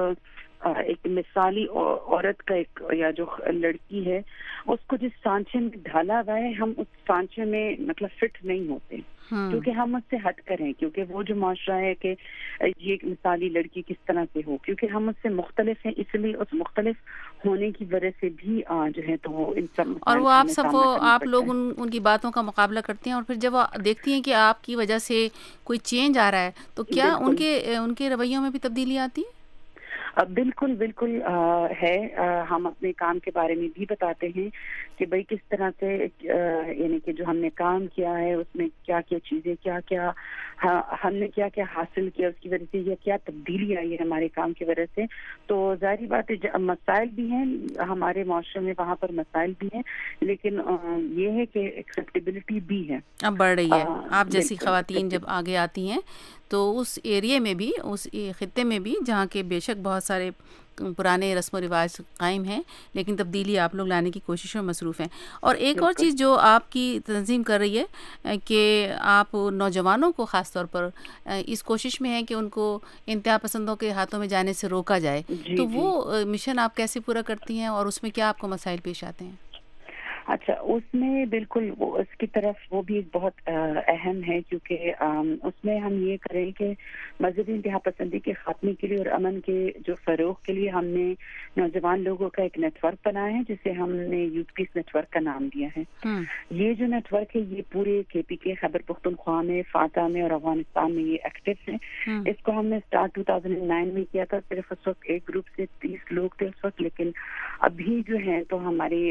ایک مثالی عورت کا ایک یا جو لڑکی ہے اس کو جس سانچے میں ڈھالا ہوا ہے ہم اس سانچے میں مطلب فٹ نہیں ہوتے، کیونکہ ہم اس سے ہٹ کریں، کیونکہ وہ جو معاشرہ ہے کہ یہ ایک مثالی لڑکی کس طرح سے ہو، کیونکہ ہم اس سے مختلف ہیں، اس لیے اس مختلف ہونے کی وجہ سے بھی جو ہے تو وہ ان سب اور وہ آپ لوگ ان کی باتوں کا مقابلہ کرتے ہیں، اور پھر جب دیکھتی ہیں کہ آپ کی وجہ سے کوئی چینج آ رہا ہے تو کیا ان کے رویوں میں بھی تبدیلی آتی ہے؟ بالکل ہے. ہم اپنے کام کے بارے میں بھی بتاتے ہیں کہ بھئی کس طرح سے یعنی کہ جو ہم نے کام کیا ہے اس میں کیا کیا چیزیں کیا ہم نے کیا حاصل کیا اس کی وجہ سے، یا کیا تبدیلی آئی ہے ہمارے کام کی وجہ سے. تو ظاہری بات ہے مسائل بھی ہیں ہمارے معاشرے میں، وہاں پر مسائل بھی ہیں، لیکن یہ ہے کہ ایکسیپٹیبلٹی بھی ہے، اب بڑھ رہی ہے. آپ جیسی خواتین جب آگے آتی ہیں تو اس ایریے میں بھی، اس خطے میں بھی جہاں کے بے شک بہت سارے پرانے رسم و رواج قائم ہیں لیکن تبدیلی آپ لوگ لانے کی کوششوں میں مصروف ہیں. اور ایک اور چیز جو آپ کی تنظیم کر رہی ہے کہ آپ نوجوانوں کو خاص طور پر اس کوشش میں ہے کہ ان کو انتہا پسندوں کے ہاتھوں میں جانے سے روکا جائے، تو وہ مشن آپ کیسے پورا کرتی ہیں اور اس میں کیا آپ کو مسائل پیش آتے ہیں؟ اچھا، اس میں بالکل اس کی طرف وہ بھی ایک بہت اہم ہے، کیونکہ اس میں ہم یہ کریں کہ مذہبی انتہا پسندی کے خاتمے کے لیے اور امن کے جو فروغ کے لیے ہم نے نوجوان لوگوں کا ایک نیٹ ورک بنایا ہے جسے ہم نے یوتھ پیس نیٹ ورک کا نام دیا ہے. یہ جو نیٹ ورک ہے یہ پورے KP کے خیبر پختونخوا میں، فاٹا میں اور افغانستان میں یہ ایکٹیو ہے. اس کو ہم نے اسٹارٹ 2009 میں کیا تھا. صرف اس وقت ایک گروپ سے 30 لوگ تھے اس وقت، لیکن ابھی جو ہے تو ہمارے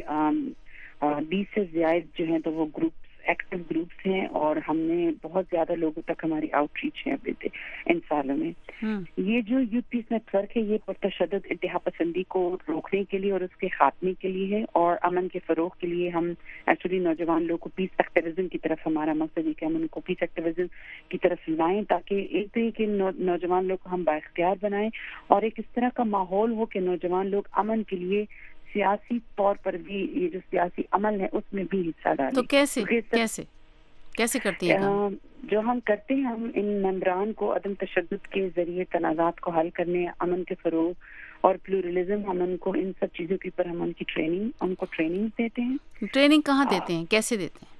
20 سے زیادہ جو ہیں تو وہ گروپس ایکٹیو گروپس ہیں، اور ہم نے بہت زیادہ لوگوں تک ہماری آؤٹ ریچ ہے ان سالوں میں. یہ جو یوتھ پیس نیٹ ورک ہے یہ پرتشدد انتہا پسندی کو روکنے کے لیے اور اس کے خاتمے کے لیے ہے، اور امن کے فروغ کے لیے ہم ایکچولی نوجوان لوگوں کو پیس ایکٹیویزم کی طرف، ہمارا مقصد ہے کہ ہم ان کو پیس ایکٹیویزم کی طرف لائیں، تاکہ ایک تو یہ کہ نوجوان لوگ کو ہم بااختیار بنائیں، اور ایک اس طرح کا ماحول ہو کہ نوجوان لوگ امن کے لیے سیاسی طور پر بھی یہ جو سیاسی عمل ہے اس میں بھی حصہ ڈالیں. تو کیسے کرتی ہیں؟ جو ہم کرتے ہیں ہم ان ممبران کو عدم تشدد کے ذریعے تنازعات کو حل کرنے، امن کے فروغ اور پلورلزم، ہم ان کو ان سب چیزوں کے اوپر ہم ان کو ٹریننگ دیتے ہیں. ٹریننگ کہاں دیتے ہیں، کیسے دیتے ہیں؟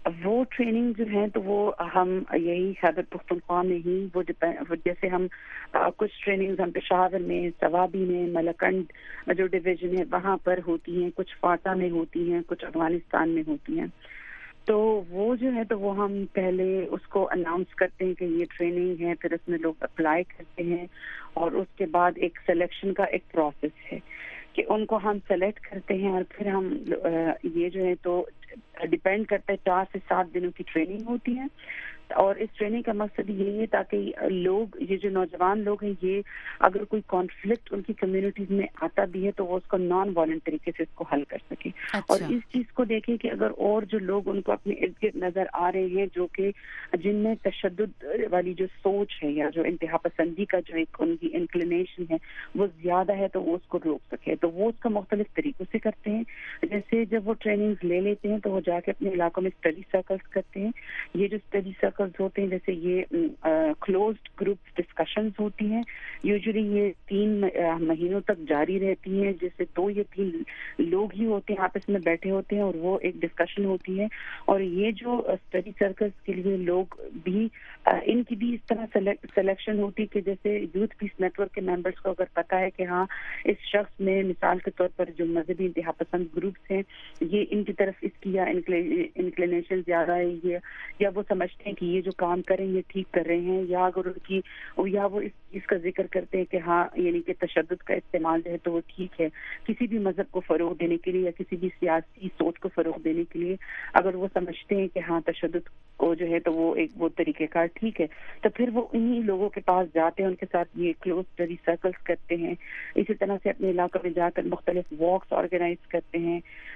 وہ ٹریننگ جو ہے تو وہ ہم یہی خیبر پختونخوا میں ہی وہ جیسے ہم کچھ ٹریننگز ہم پشاور میں، سوابی میں، ملکنڈ جو ڈویژن ہے وہاں پر ہوتی ہیں، کچھ فاٹا میں ہوتی ہیں، کچھ افغانستان میں ہوتی ہیں. تو وہ جو ہے تو وہ ہم پہلے اس کو اناؤنس کرتے ہیں کہ یہ ٹریننگ ہے، پھر اس میں لوگ اپلائی کرتے ہیں اور اس کے بعد ایک سلیکشن کا ایک پروسیس ہے کہ ان کو ہم سلیکٹ کرتے ہیں اور پھر ہم یہ جو ہے تو ڈیپینڈ کرتا ہے 4 سے 7 دنوں کی ٹریننگ ہوتی ہے. اور اس ٹریننگ کا مقصد یہی ہے تاکہ لوگ، یہ جو نوجوان لوگ ہیں، یہ اگر کوئی کانفلکٹ ان کی کمیونٹیز میں آتا بھی ہے تو وہ اس کو نان وائلنٹ طریقے سے اس کو حل کر سکے. اور اس چیز کو دیکھیں کہ اگر اور جو لوگ ان کو اپنے ارد گرد نظر آ رہے ہیں جو کہ جن میں تشدد والی جو سوچ ہے یا جو انتہا پسندی کا جو ایک ان کی انکلینیشن ہے وہ زیادہ ہے تو وہ اس کو روک سکے، تو وہ اس کا مختلف طریقوں سے کرتے ہیں. جیسے جب وہ ٹریننگ لے لیتے ہیں تو وہ جا کے اپنے علاقوں میں اسٹڈی سرکلز کرتے ہیں. یہ جو اسٹڈی سرکلز ہوتے ہیں جیسے یہ کلوزڈ گروپ ڈسکشنز ہوتی ہیں، یوزلی یہ 3 مہینوں تک جاری رہتی ہیں، جیسے 2 یا 3 لوگ ہی ہوتے ہیں آپس میں بیٹھے ہوتے ہیں اور وہ ایک ڈسکشن ہوتی ہے. اور یہ جو اسٹڈی سرکلز کے لیے لوگ بھی ان کی بھی اس طرح سلیکشن ہوتی کہ جیسے یوتھ پیس نیٹ ورک کے ممبرس کو اگر پتا ہے کہ ہاں اس شخص میں مثال کے طور پر جو مذہبی انتہا پسند گروپس ہیں یہ ان کی طرف اس کی یا انکلینیشن زیادہ ہے، یا وہ سمجھتے ہیں کہ یہ جو کام کریں یہ ٹھیک کر رہے ہیں، یا اگر ان کی یا وہ اس چیز کا ذکر کرتے ہیں کہ ہاں یعنی کہ تشدد کا استعمال جو ہے تو وہ ٹھیک ہے کسی بھی مذہب کو فروغ دینے کے لیے یا کسی بھی سیاسی سوچ کو فروغ دینے کے لیے، اگر وہ سمجھتے ہیں کہ ہاں تشدد کو جو ہے تو وہ ایک وہ طریقہ کار ٹھیک ہے تو پھر وہ انہی لوگوں کے پاس جاتے ہیں، ان کے ساتھ یہ کلوز اسٹڈی سرکلز کرتے ہیں. اسی طرح سے اپنے علاقے میں جا کر مختلف واکس آرگنائز کرتے ہیں،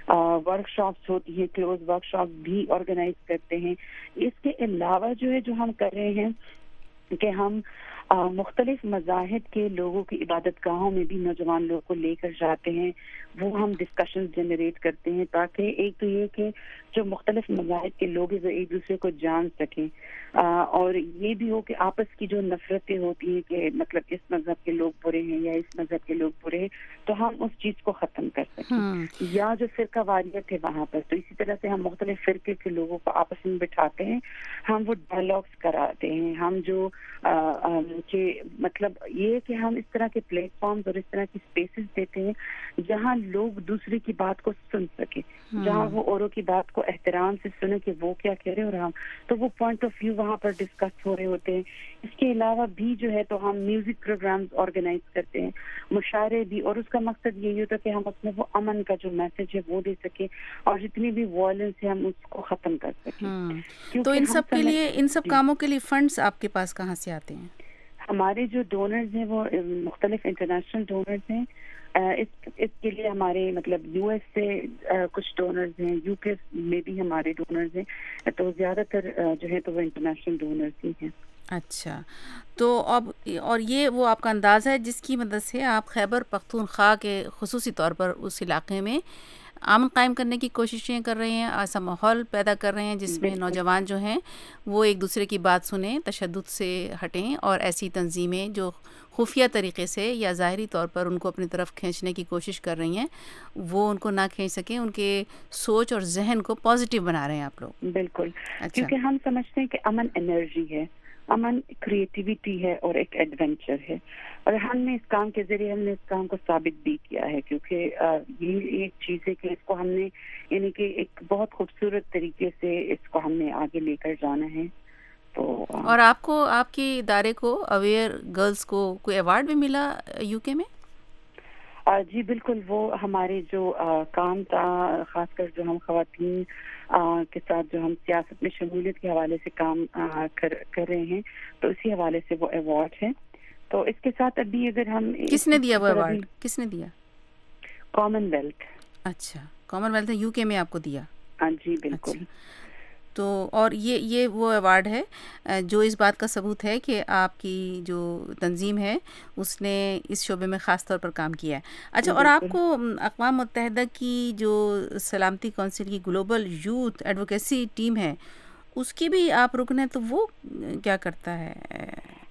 ورک شاپس ہوتی ہیں، کلوز ورک شاپس بھی آرگنائز کرتے ہیں. اس کے علاوہ جو ہے جو ہم کر رہے ہیں کہ ہم مختلف مذاہب کے لوگوں کی عبادت گاہوں میں بھی نوجوان لوگوں کو لے کر جاتے ہیں، وہ ہم ڈسکشن جنریٹ کرتے ہیں تاکہ ایک تو یہ کہ جو مختلف مذاہب کے لوگ ہیں وہ ایک دوسرے کو جان سکیں، اور یہ بھی ہو کہ آپس کی جو نفرتیں ہوتی ہیں کہ مطلب اس مذہب کے لوگ برے ہیں یا اس مذہب کے لوگ برے ہیں تو ہم اس چیز کو ختم کر سکیں. یا جو فرقہ واریت ہے وہاں پر تو اسی طرح سے ہم مختلف فرقے کے لوگوں کو آپس میں بٹھاتے ہیں، ہم وہ ڈائلاگس کراتے ہیں، ہم جو کہ مطلب یہ کہ ہم اس طرح کے پلیٹ فارمز اور اس طرح کی اسپیسز دیتے ہیں جہاں لوگ دوسرے کی بات کو سن سکے، جہاں وہ اوروں کی بات کو احترام سے سنیں کہ وہ کیا کہہ رہے ہیں اور ہم تو وہ پوائنٹ آف ویو وہاں پر ڈسکس ہو رہے ہوتے ہیں. اس کے علاوہ بھی جو ہے تو ہم میوزک پروگرامز آرگنائز کرتے ہیں، مشاعرے بھی، اور اس کا مقصد یہی ہوتا ہے کہ ہم اس میں وہ امن کا جو میسج ہے وہ دے سکیں اور جتنی بھی وائلنس ہے ہم اس کو ختم کر سکیں. تو ان سب کے لیے، ان سب کاموں کے لیے فنڈز آپ کے پاس کہاں سے آتے ہیں؟ ہمارے جو ڈونرز ہیں وہ مختلف انٹرنیشنل ڈونرز ہیں. اس کے لیے ہمارے مطلب یو ایس سے کچھ ڈونرز ہیں، یو کے میں بھی ہمارے ڈونرز ہیں، تو زیادہ تر جو ہے تو وہ انٹرنیشنل ڈونرز ہی ہیں. اچھا، تو اب اور یہ وہ آپ کا انداز ہے جس کی مدد سے آپ خیبر پختونخوا کے خصوصی طور پر اس علاقے میں امن قائم کرنے کی کوششیں کر رہے ہیں، ایسا ماحول پیدا کر رہے ہیں جس میں نوجوان جو ہیں وہ ایک دوسرے کی بات سنیں، تشدد سے ہٹیں، اور ایسی تنظیمیں جو خفیہ طریقے سے یا ظاہری طور پر ان کو اپنی طرف کھینچنے کی کوشش کر رہی ہیں وہ ان کو نہ کھینچ سکیں، ان کے سوچ اور ذہن کو پازیٹیو بنا رہے ہیں آپ لوگ. بالکل، کیونکہ ہم سمجھتے ہیں کہ امن انرجی ہے، امن کریٹیوٹی ہے اور ایک ایڈونچر ہے، اور ہم نے اس کام کے ذریعے ہم نے اس کام کو ثابت بھی کیا ہے، کیونکہ یہ ایک چیز ہے کہ اس کو ہم نے یعنی کہ ایک بہت خوبصورت طریقے سے اس کو ہم نے آگے لے کر جانا ہے. تو اور آپ کو، آپ کے ادارے کو، اویئر گرلز کو کوئی ایوارڈ بھی ملا یو کے میں؟ جی بالکل، وہ ہمارے جو کام تھا، خاص کر جو ہم خواتین کے ساتھ جو ہم سیاست میں شمولیت کے حوالے سے کام کر رہے ہیں تو اسی حوالے سے وہ ایوارڈ ہے. تو اس کے ساتھ ابھی اگر ہم کس نے دیا وہ ایوارڈ؟ کس نے دیا؟ Commonwealth. اچھا، کامن ویلتھ یو کے میں آپ کو دیا؟ ہاں جی بالکل. تو اور یہ وہ ایوارڈ ہے جو اس بات کا ثبوت ہے کہ آپ کی جو تنظیم ہے اس نے اس شعبے میں خاص طور پر کام کیا ہے. اچھا، اور آپ کو اقوام متحدہ کی جو سلامتی کونسل کی گلوبل یوتھ ایڈوکیسی ٹیم ہے اس کی بھی آپ رکن ہیں، تو وہ کیا کرتا ہے؟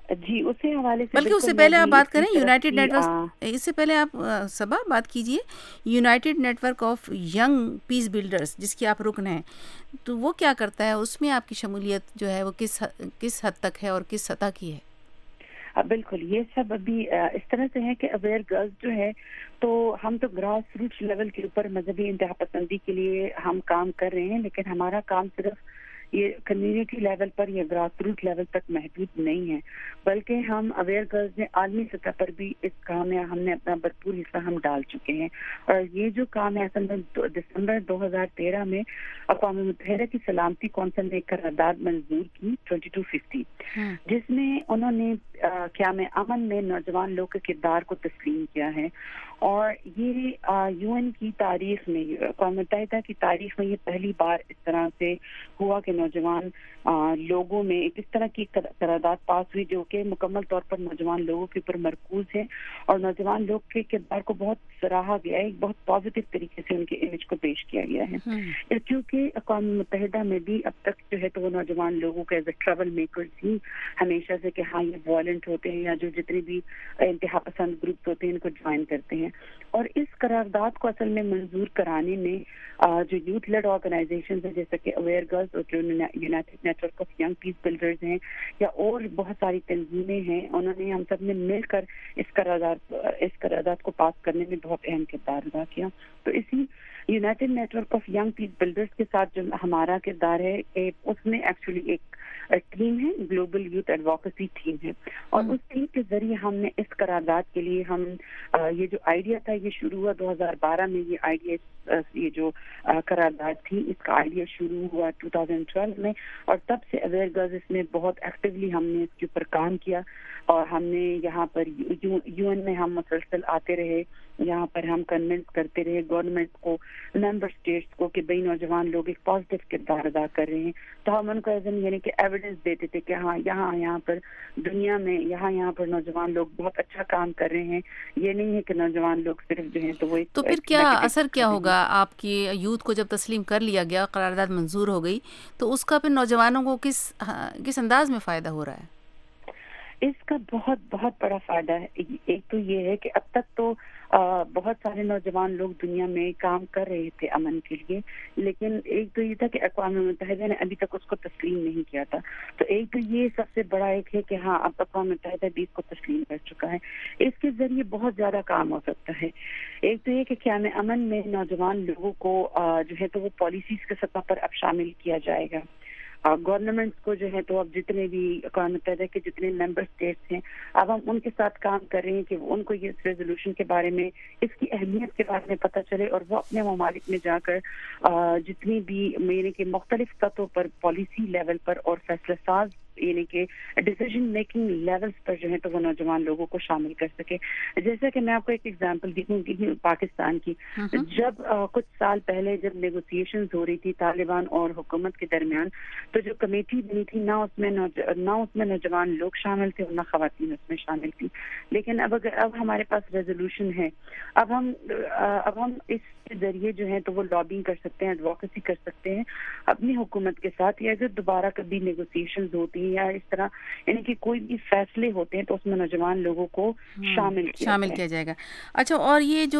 جی اسی حوالے سے بلکہ اس سے پہلے آپ بات کریں یونائٹڈ نیٹورک، اس سے پہلے آپ صبا بات کیجئے united network of young peace builders جس کی آپ رکن ہیں، تو وہ کیا کرتا ہے، اس میں آپ کی شمولیت جو ہے وہ کس حد تک ہے اور کس سطح کی ہے؟ بالکل، یہ سب ابھی اس طرح سے ہے کہ اویئر گرلز جو ہے تو ہم تو گراس روٹ لیول کے اوپر مذہبی انتہا پسندی کے لیے ہم کام کر رہے ہیں، لیکن ہمارا کام صرف یہ کمیونٹی لیول پر یا گراس روٹ لیول تک محدود نہیں ہے، بلکہ ہم اویئر گرلز نے عالمی سطح پر بھی اس کام میں ہم نے اپنا بھرپور حصہ ہم ڈال چکے ہیں. اور یہ جو کام ہے اصل میں دسمبر 2013 میں اقوام متحدہ کی سلامتی کونسل نے ایک قرارداد منظور کی 2250، جس میں انہوں نے قیام امن میں نوجوان لوگ کے کردار کو تسلیم کیا ہے. اور یہ یو این کی تاریخ میں، اقوام متحدہ کی تاریخ میں یہ پہلی بار اس طرح سے ہوا کہ نوجوان لوگوں میں ایک اس طرح کی قرارداد پاس ہوئی جو کہ مکمل طور پر نوجوان لوگوں کے اوپر مرکوز ہے، اور نوجوان لوگ کے کردار کو بہت سراہا گیا ہے، ایک بہت پازیٹیو طریقے سے ان کے امیج کو پیش کیا گیا ہے. کیونکہ اقوام متحدہ میں بھی اب تک جو ہے تو وہ نوجوان لوگوں کے ایز اے ٹریول میکرز ہی ہمیشہ سے کہ ہاں یہ وائلنٹ ہوتے ہیں یا جو جتنے بھی انتہا پسند گروپ ہوتے ہیں ان کو جوائن کرتے ہیں. اور اس قرارداد کو اصل میں منظور کرانے میں جو یوتھ لیڈ آرگنائزیشنز ہیں جیسے کہ اویئر گرلز اور جو united network of young peace builders ہیں یا اور بہت ساری تنظیمیں ہیں، انہوں نے ہم سب نے مل کر اس قرارداد کو پاس کرنے میں بہت اہم کردار ادا کیا. تو اسی united network of young peace builders کے ساتھ جو ہمارا کردار ہے کہ اس میں ایکچولی ایک ٹیم ہے، گلوبل یوتھ ایڈوکیسی ٹیم ہے، اور اس ٹیم کے ذریعے ہم نے اس قرارداد کے لیے ہم یہ جو آئیڈیا تھا یہ شروع ہوا 2012 میں. یہ جو قرارداد تھی اس کا آئیڈیا شروع ہوا 2012 میں، اور تب سے اویئر گرلز اس میں بہت ایکٹیولی ہم نے اس کے اوپر کام کیا. اور ہم نے یہاں پر یو این میں ہم مسلسل آتے رہے، یہاں پر ہم کنونس کرتے رہے گورنمنٹ کو، ممبر اسٹیٹس کو کہ بھئی نوجوان لوگ ایک پازیٹیو کردار ادا کر رہے ہیں. تو ہم ان کو یعنی کہ ایویڈنس دیتے تھے کہ ہاں یہاں پر دنیا میں یہاں پر نوجوان لوگ بہت اچھا کام کر رہے ہیں. یہ نہیں ہے کہ نوجوان لوگ صرف جو ہیں تو وہ تو پھر کیا اثر کیا ہوگا آپ کی یوتھ کو جب تسلیم کر لیا گیا، قرارداد منظور ہو گئی، تو اس کا پھر نوجوانوں کو کس انداز میں فائدہ ہو رہا ہے؟ اس کا بہت بہت بڑا فائدہ ہے. ایک تو یہ ہے کہ اب تک تو بہت سارے نوجوان لوگ دنیا میں کام کر رہے تھے امن کے لیے، لیکن ایک تو یہ تھا کہ اقوام متحدہ نے ابھی تک اس کو تسلیم نہیں کیا تھا. تو ایک تو یہ سب سے بڑا ایک ہے کہ ہاں اب اقوام متحدہ بھی اس کو تسلیم کر چکا ہے. اس کے ذریعے بہت زیادہ کام ہو سکتا ہے. ایک تو یہ کہ قیام امن میں نوجوان لوگوں کو جو ہے تو وہ پالیسیز کے سطح پر اب شامل کیا جائے گا. گورنمنٹس کو جو ہے تو اب جتنے بھی اقوام متحدہ کے جتنے ممبر اسٹیٹس ہیں اب ہم ان کے ساتھ کام کر رہے ہیں کہ ان کو یہ ریزولوشن کے بارے میں، اس کی اہمیت کے بارے میں پتہ چلے، اور وہ اپنے ممالک میں جا کر جتنی بھی یعنی کہ مختلف سطحوں پر پالیسی لیول پر اور فیصلہ ساز یعنی کہ ڈیسیژن میکنگ لیولز پر جو ہے تو وہ نوجوان لوگوں کو شامل کر سکے. جیسا کہ میں آپ کو ایک ایگزامپل دوں گی پاکستان کی. جب کچھ سال پہلے جب نیگوسیشنز ہو رہی تھی طالبان اور حکومت کے درمیان، تو جو کمیٹی بنی تھی نہ اس میں نوجوان لوگ شامل تھے اور نہ خواتین اس میں شامل تھی. لیکن اب ہمارے پاس ریزولوشن ہے، اب ہم اس کے ذریعے جو ہے تو وہ لابنگ کر سکتے ہیں، ایڈوکیسی کر سکتے ہیں اپنی حکومت کے ساتھ، یا اگر دوبارہ کبھی نیگوسیشنز ہوتی ہیں یا اس طرح یعنی کہ کوئی بھی فیصلے ہوتے ہیں تو اس میں نوجوان لوگوں کو شامل کیا جائے گا. اچھا، اور یہ جو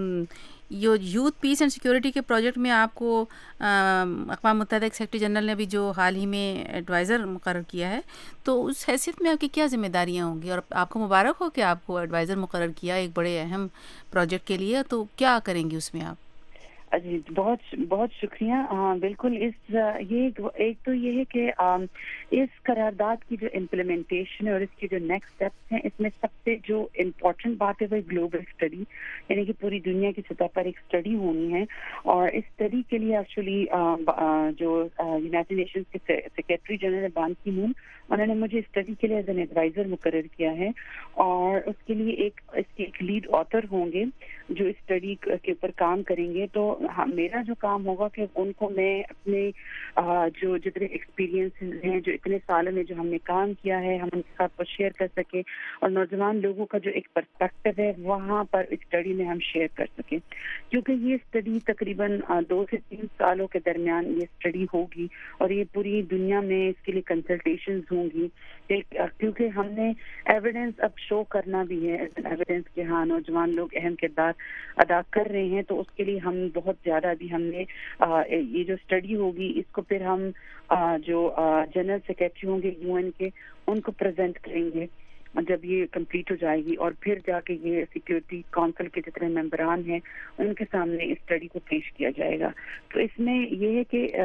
یوتھ پیس اینڈ سیکورٹی کے پروجیکٹ میں آپ کو اقوام متحدہ کے سیکرٹری جنرل نے بھی جو حال ہی میں ایڈوائزر مقرر کیا ہے، تو اس حیثیت میں آپ کی کیا ذمہ داریاں ہوں گی؟ اور آپ کو مبارک ہو کہ آپ کو ایڈوائزر مقرر کیا ایک بڑے اہم پروجیکٹ کے لیے، تو کیا کریں گی اس میں آپ؟ جی بہت بہت شکریہ. بالکل ایک تو یہ ہے کہ اس قرارداد کی جو امپلیمنٹیشن ہے اور اس کی جو نیکسٹ اسٹیپس ہیں، اس میں سب سے جو امپورٹنٹ بات ہے وہ گلوبل اسٹڈی، یعنی کہ پوری دنیا کی سطح پر ایک اسٹڈی ہونی ہے. اور اس اسٹڈی کے لیے ایکچولی جو یونائٹڈ نیشنز کے سیکرٹری جنرل بان کی مون، انہوں نے مجھے اسٹڈی کے لیے ایز این ایڈوائزر مقرر کیا ہے. اور اس کے لیے اس کے ایک لیڈ آتھر ہوں گے جو اس اسٹڈی کے اوپر کام کریں گے. تو میرا جو کام ہوگا کہ ان کو میں اپنے جو جتنے ایکسپیرینس ہیں، جو اتنے سالوں میں جو ہم نے کام کیا ہے، ہم ان کے ساتھ وہ شیئر کر سکیں، اور نوجوان لوگوں کا جو ایک پرسپیکٹو ہے وہاں پر اسٹڈی میں ہم شیئر کر سکیں، کیونکہ یہ اسٹڈی تقریباً 2 سے 3 سالوں کے درمیان یہ اسٹڈی ہوگی، اور یہ پوری دنیا میں اس کے لیے کنسلٹیشنز ہوں گی، کیونکہ ہم نے ایویڈنس اب شو کرنا بھی ہے، ایویڈنس کہ ہاں نوجوان لوگ اہم کردار ادا کر رہے ہیں، تو اس کے لیے ہم بہت زیادہ ابھی ہم نے یہ جو اسٹڈی ہوگی اس کو پھر ہم جو جنرل سیکرٹری ہوں گے UN کے، ان کو پریزنٹ کریں گے جب یہ کمپلیٹ ہو جائے گی، اور پھر جا کے یہ سیکیورٹی کونسل کے جتنے ممبران ہیں ان کے سامنے اس اسٹڈی کو پیش کیا جائے گا۔ تو اس میں یہ ہے کہ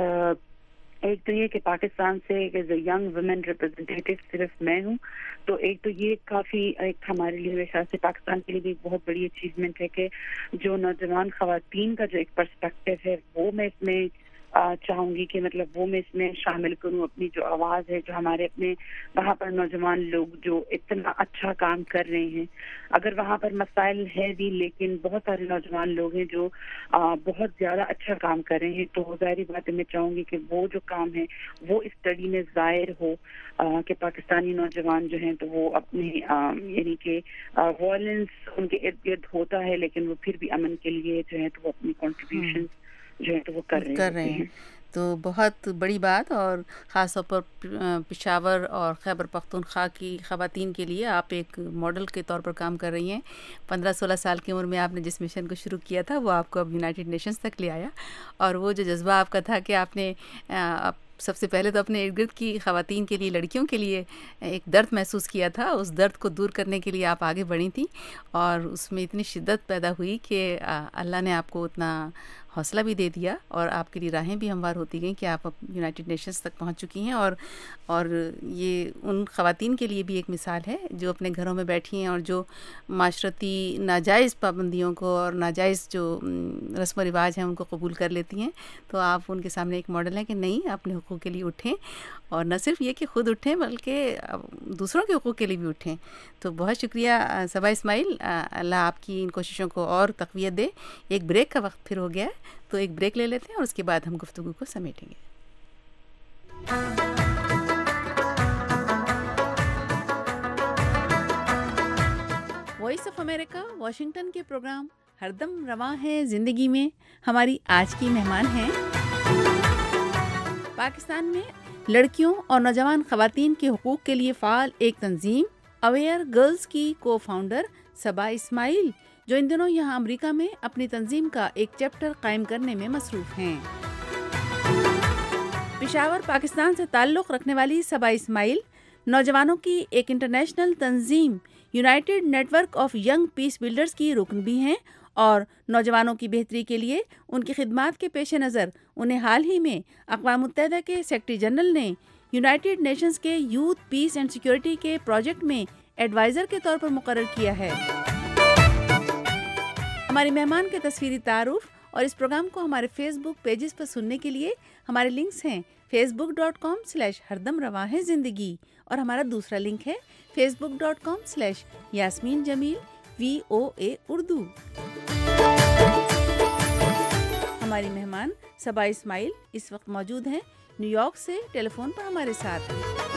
ایک تو یہ کہ پاکستان سے as a young women representative صرف میں ہوں، تو ایک تو یہ کافی ایک ہمارے لیے میرے خیال سے پاکستان کے لیے بھی ایک بہت بڑی اچیومنٹ ہے کہ جو نوجوان خواتین کا جو ایک پرسپیکٹو ہے وہ میں اس میں چاہوں گی کہ مطلب وہ میں اس میں شامل کروں، اپنی جو آواز ہے، جو ہمارے اپنے وہاں پر نوجوان لوگ جو اتنا اچھا کام کر رہے ہیں، اگر وہاں پر مسائل ہے بھی لیکن بہت سارے نوجوان لوگ ہیں جو بہت زیادہ اچھا کام کر رہے ہیں، تو ظاہری بات ہے میں چاہوں گی کہ وہ جو کام ہے وہ اسٹڈی میں ظاہر ہو، کہ پاکستانی نوجوان جو ہیں تو وہ اپنے یعنی کہ وائلنس ان کے ارد گرد ہوتا ہے لیکن وہ پھر بھی امن کے لیے جو ہے تو وہ اپنی کنٹریبیوشن جو ہے تو وہ کر رہے ہیں۔ تو بہت بڑی بات، اور خاص طور پر پشاور اور خیبر پختونخوا کی خواتین کے لیے آپ ایک ماڈل کے طور پر کام کر رہی ہیں۔ 15-16 سال کی عمر میں آپ نے جس مشن کو شروع کیا تھا وہ آپ کو اب یونائٹڈ نیشنز تک لے آیا، اور وہ جو جذبہ آپ کا تھا کہ آپ نے سب سے پہلے تو اپنے ارد گرد کی خواتین کے لیے، لڑکیوں کے لیے ایک درد محسوس کیا تھا، اس درد کو دور کرنے کے لیے آپ آگے بڑھی تھیں، اور اس میں اتنی شدت پیدا ہوئی کہ اللہ نے آپ کو اتنا حوصلہ بھی دے دیا، اور آپ کے لیے راہیں بھی ہموار ہوتی گئیں کہ آپ اب یونائٹڈ نیشنز تک پہنچ چکی ہیں، اور یہ ان خواتین کے لیے بھی ایک مثال ہے جو اپنے گھروں میں بیٹھی ہیں اور جو معاشرتی ناجائز پابندیوں کو اور ناجائز جو رسم و رواج ہیں ان کو قبول کر لیتی ہیں۔ تو آپ ان کے سامنے ایک ماڈل ہیں کہ نہیں، اپنے حقوق کے لیے اٹھیں، اور نہ صرف یہ کہ خود اٹھیں بلکہ دوسروں کے حقوق کے لیے بھی اٹھیں۔ تو بہت شکریہ صبا اسماعیل، اللہ آپ کی ان کوششوں کو اور تقویت دے۔ ایک بریک کا وقت پھر ہو گیا ہے، تو ایک بریک لے لیتے ہیں اور اس کے بعد ہم گفتگو کو سمیٹیں گے۔ وائس آف امریکہ واشنگٹن کے پروگرام ہر دم رواں ہے زندگی میں ہماری آج کی مہمان ہیں پاکستان میں لڑکیوں اور نوجوان خواتین کے حقوق کے لیے فعال ایک تنظیم اویئر گرلز کی کو فاؤنڈر صبا اسماعیل، جو ان دنوں یہاں امریکہ میں اپنی تنظیم کا ایک چیپٹر قائم کرنے میں مصروف ہیں۔ پشاور، پاکستان سے تعلق رکھنے والی صبا اسماعیل نوجوانوں کی ایک انٹرنیشنل تنظیم united network of young peace builders کی رکن بھی ہیں، اور نوجوانوں کی بہتری کے لیے ان کی خدمات کے پیش نظر انہیں حال ہی میں اقوام متحدہ کے سیکرٹری جنرل نے یونائٹڈ نیشنز کے یوتھ پیس اینڈ سیکیورٹی کے پروجیکٹ میں ایڈوائزر کے طور پر مقرر کیا ہے۔ ہماری مہمان کے تصویری تعارف اور اس پروگرام کو ہمارے فیس بک پیجز پر سننے کے لیے ہمارے لنکس ہیں facebook.com/ہردم زندگی، اور ہمارا دوسرا لنک ہے facebook.com/یاسمین جمیل VOA اردو۔ ہماری مہمان صبا اسماعیل اس وقت موجود ہیں نیو یارک سے ٹیلی فون پر ہمارے ساتھ۔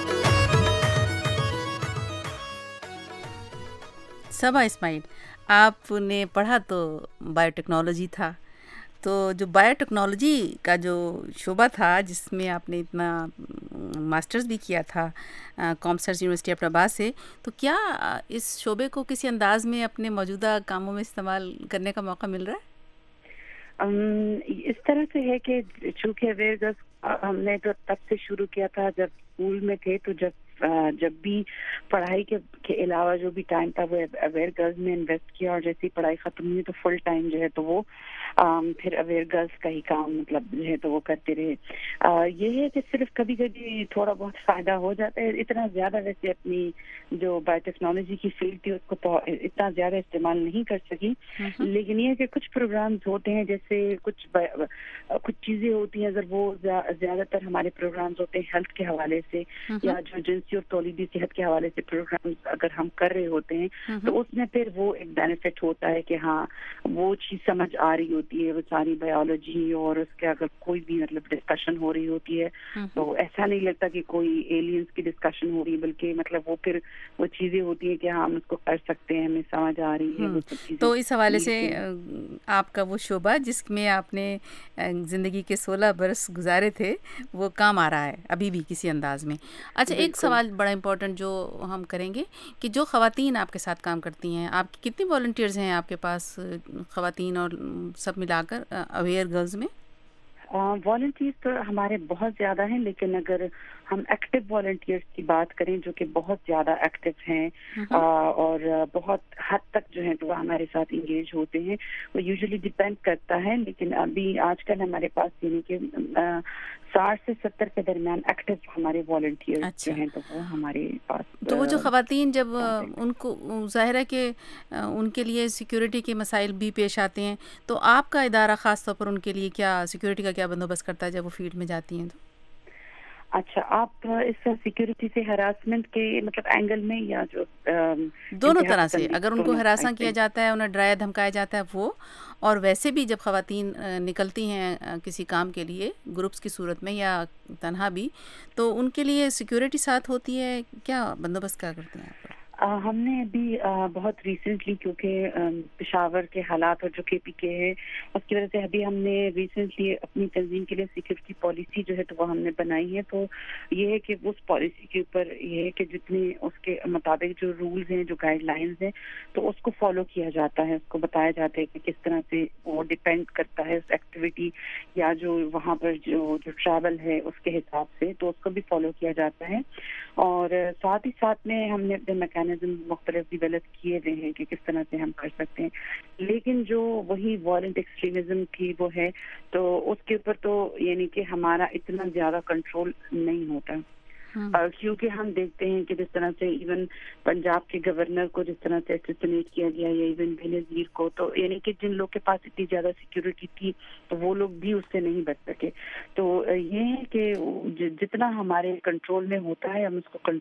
صبا اسماعیل، آپ نے پڑھا تو بایو ٹیکنالوجی تھا، تو جو بایو ٹیکنالوجی کا جو شعبہ تھا جس میں آپ نے اتنا ماسٹرز بھی کیا تھا کامسٹرز یونیورسٹی اپنا آباد سے، تو کیا اس شعبے کو کسی انداز میں اپنے موجودہ کاموں میں استعمال کرنے کا موقع مل رہا ہے؟ اس طرح سے ہے کہ چونکہ اویئر گرلز ہم نے تو تب سے شروع کیا تھا جب اسکول میں تھے، تو جب بھی پڑھائی کے علاوہ جو بھی ٹائم تھا وہ اویئر گرلز میں انویسٹ کیا، اور جیسے ہی پڑھائی ختم ہوئی تو فل ٹائم جو ہے تو وہ پھر اویئر گرلز کا ہی کام مطلب جو ہے تو وہ کرتے رہے۔ یہ ہے کہ صرف کبھی کبھی تھوڑا بہت فائدہ ہو جاتا ہے، اتنا زیادہ ویسے اپنی جو بایو ٹیکنالوجی کی فیلڈ تھی اس کو تو اتنا زیادہ استعمال نہیں کر سکی، لیکن یہ کہ کچھ پروگرامز ہوتے ہیں جیسے سے کچھ چیزیں ہوتی ہیں، اگر وہ زیادہ تر ہمارے پروگرامز ہوتے ہیں ہیلتھ کے حوالے سے یا جو جنسی اور تولیدی صحت کے حوالے سے پروگرامز اگر ہم کر رہے ہوتے ہیں تو اس میں پھر وہ ایک بینیفٹ ہوتا ہے کہ ہاں وہ چیز سمجھ آ رہی ہوتی ہے، وہ ساری بایولوجی اور اس کے اگر کوئی بھی مطلب ڈسکشن ہو رہی ہوتی ہے تو ایسا نہیں لگتا کہ کوئی ایلینز کی ڈسکشن ہو رہی ہے، بلکہ مطلب وہ پھر وہ چیزیں ہوتی ہیں کہ ہاں ہم اس کو کر سکتے ہیں، ہمیں سمجھ آ رہی ہے وہ سب چیزیں. تو اس حوالے سے آپ کا وہ شعبہ جس میں آپ نے زندگی کے 16 برس گزارے تھے وہ کام آ رہا ہے ابھی بھی کسی انداز میں. اچھا ایک سوال بڑا امپورٹنٹ جو ہم کریں گے کہ جو خواتین آپ کے ساتھ کام کرتی ہیں، آپ کی کتنی والنٹیئرز ہیں آپ کے پاس خواتین اور سب ملا کر اویئر گرلز میں؟ والنٹیئرس تو ہمارے بہت زیادہ ہیں، لیکن اگر ہم ایکٹیو والنٹیئرس کی بات کریں جو کہ بہت زیادہ ایکٹیو ہیں اور بہت حد تک جو ہے تو وہ ہمارے ساتھ انگیج ہوتے ہیں، وہ یوزلی ڈیپینڈ کرتا ہے. لیکن ابھی آج کل ہمارے پاس یعنی کہ 60 سے 70 کے درمیان ایکٹیو ہمارے والنٹیئرس جو ہیں تو وہ ہمارے پاس. تو وہ جو خواتین جب ان کو ظاہر ہے کہ ان کے لیے سیکیورٹی کے مسائل بھی پیش آتے ہیں، تو آپ کا ادارہ خاص طور پر ان کے لیے کیا سیکیورٹی کا کیا بندوبست کرتا ہے جب وہ فیلڈ میں جاتی ہیں؟ تو اچھا، آپ اس سیکیورٹی سے ہراسمنٹ کے مطلب اینگل میں یا جو دونوں طرح سے اگر ان کو ہراساں کیا جاتا ہے، انہیں ڈرایا دھمکایا جاتا ہے وہ، اور ویسے بھی جب خواتین نکلتی ہیں کسی کام کے لیے گروپس کی صورت میں یا تنہا بھی، تو ان کے لیے سیکیورٹی ساتھ ہوتی ہے، کیا بندوبست کیا کرتے ہیں آپ؟ ہم نے ابھی بہت ریسنٹلی کیونکہ پشاور کے حالات اور جو کے پی کے ہے اس کی وجہ سے ابھی ہم نے ریسنٹلی اپنی تنظیم کے لیے سیکورٹی پالیسی جو ہے تو وہ ہم نے بنائی ہے. تو یہ ہے کہ اس پالیسی کے اوپر یہ ہے کہ جتنے اس کے مطابق جو رولز ہیں، جو گائیڈ لائنز ہیں، تو اس کو فالو کیا جاتا ہے، اس کو بتایا جاتا ہے کہ کس طرح سے وہ ڈیپینڈ کرتا ہے اس ایکٹیویٹی یا جو وہاں پر جو ٹریول ہے اس کے حساب سے، تو اس کو بھی فالو کیا جاتا ہے. اور ساتھ ہی ساتھ میں ہم نے اپنے میکینزم مختلف ڈیولپ کیے ہوئے ہیں کہ کس طرح سے ہم کر سکتے ہیں. لیکن جو وہی وائلنٹ ایکسٹریمزم کی وہ ہے تو اس کے اوپر تو یعنی کہ ہمارا اتنا زیادہ کنٹرول نہیں ہوتا، کیونکہ ہم دیکھتے ہیں کہ جس طرح سے ایون پنجاب کے گورنر کو جس طرح سے اسیسنیٹ کیا گیا یا ایون بے نظیر کو، تو یعنی کہ جن لوگ کے پاس اتنی زیادہ سیکیورٹی تھی تو وہ لوگ بھی اس سے نہیں بچ سکے. تو یہ ہے کہ جتنا ہمارے کنٹرول میں ہوتا ہے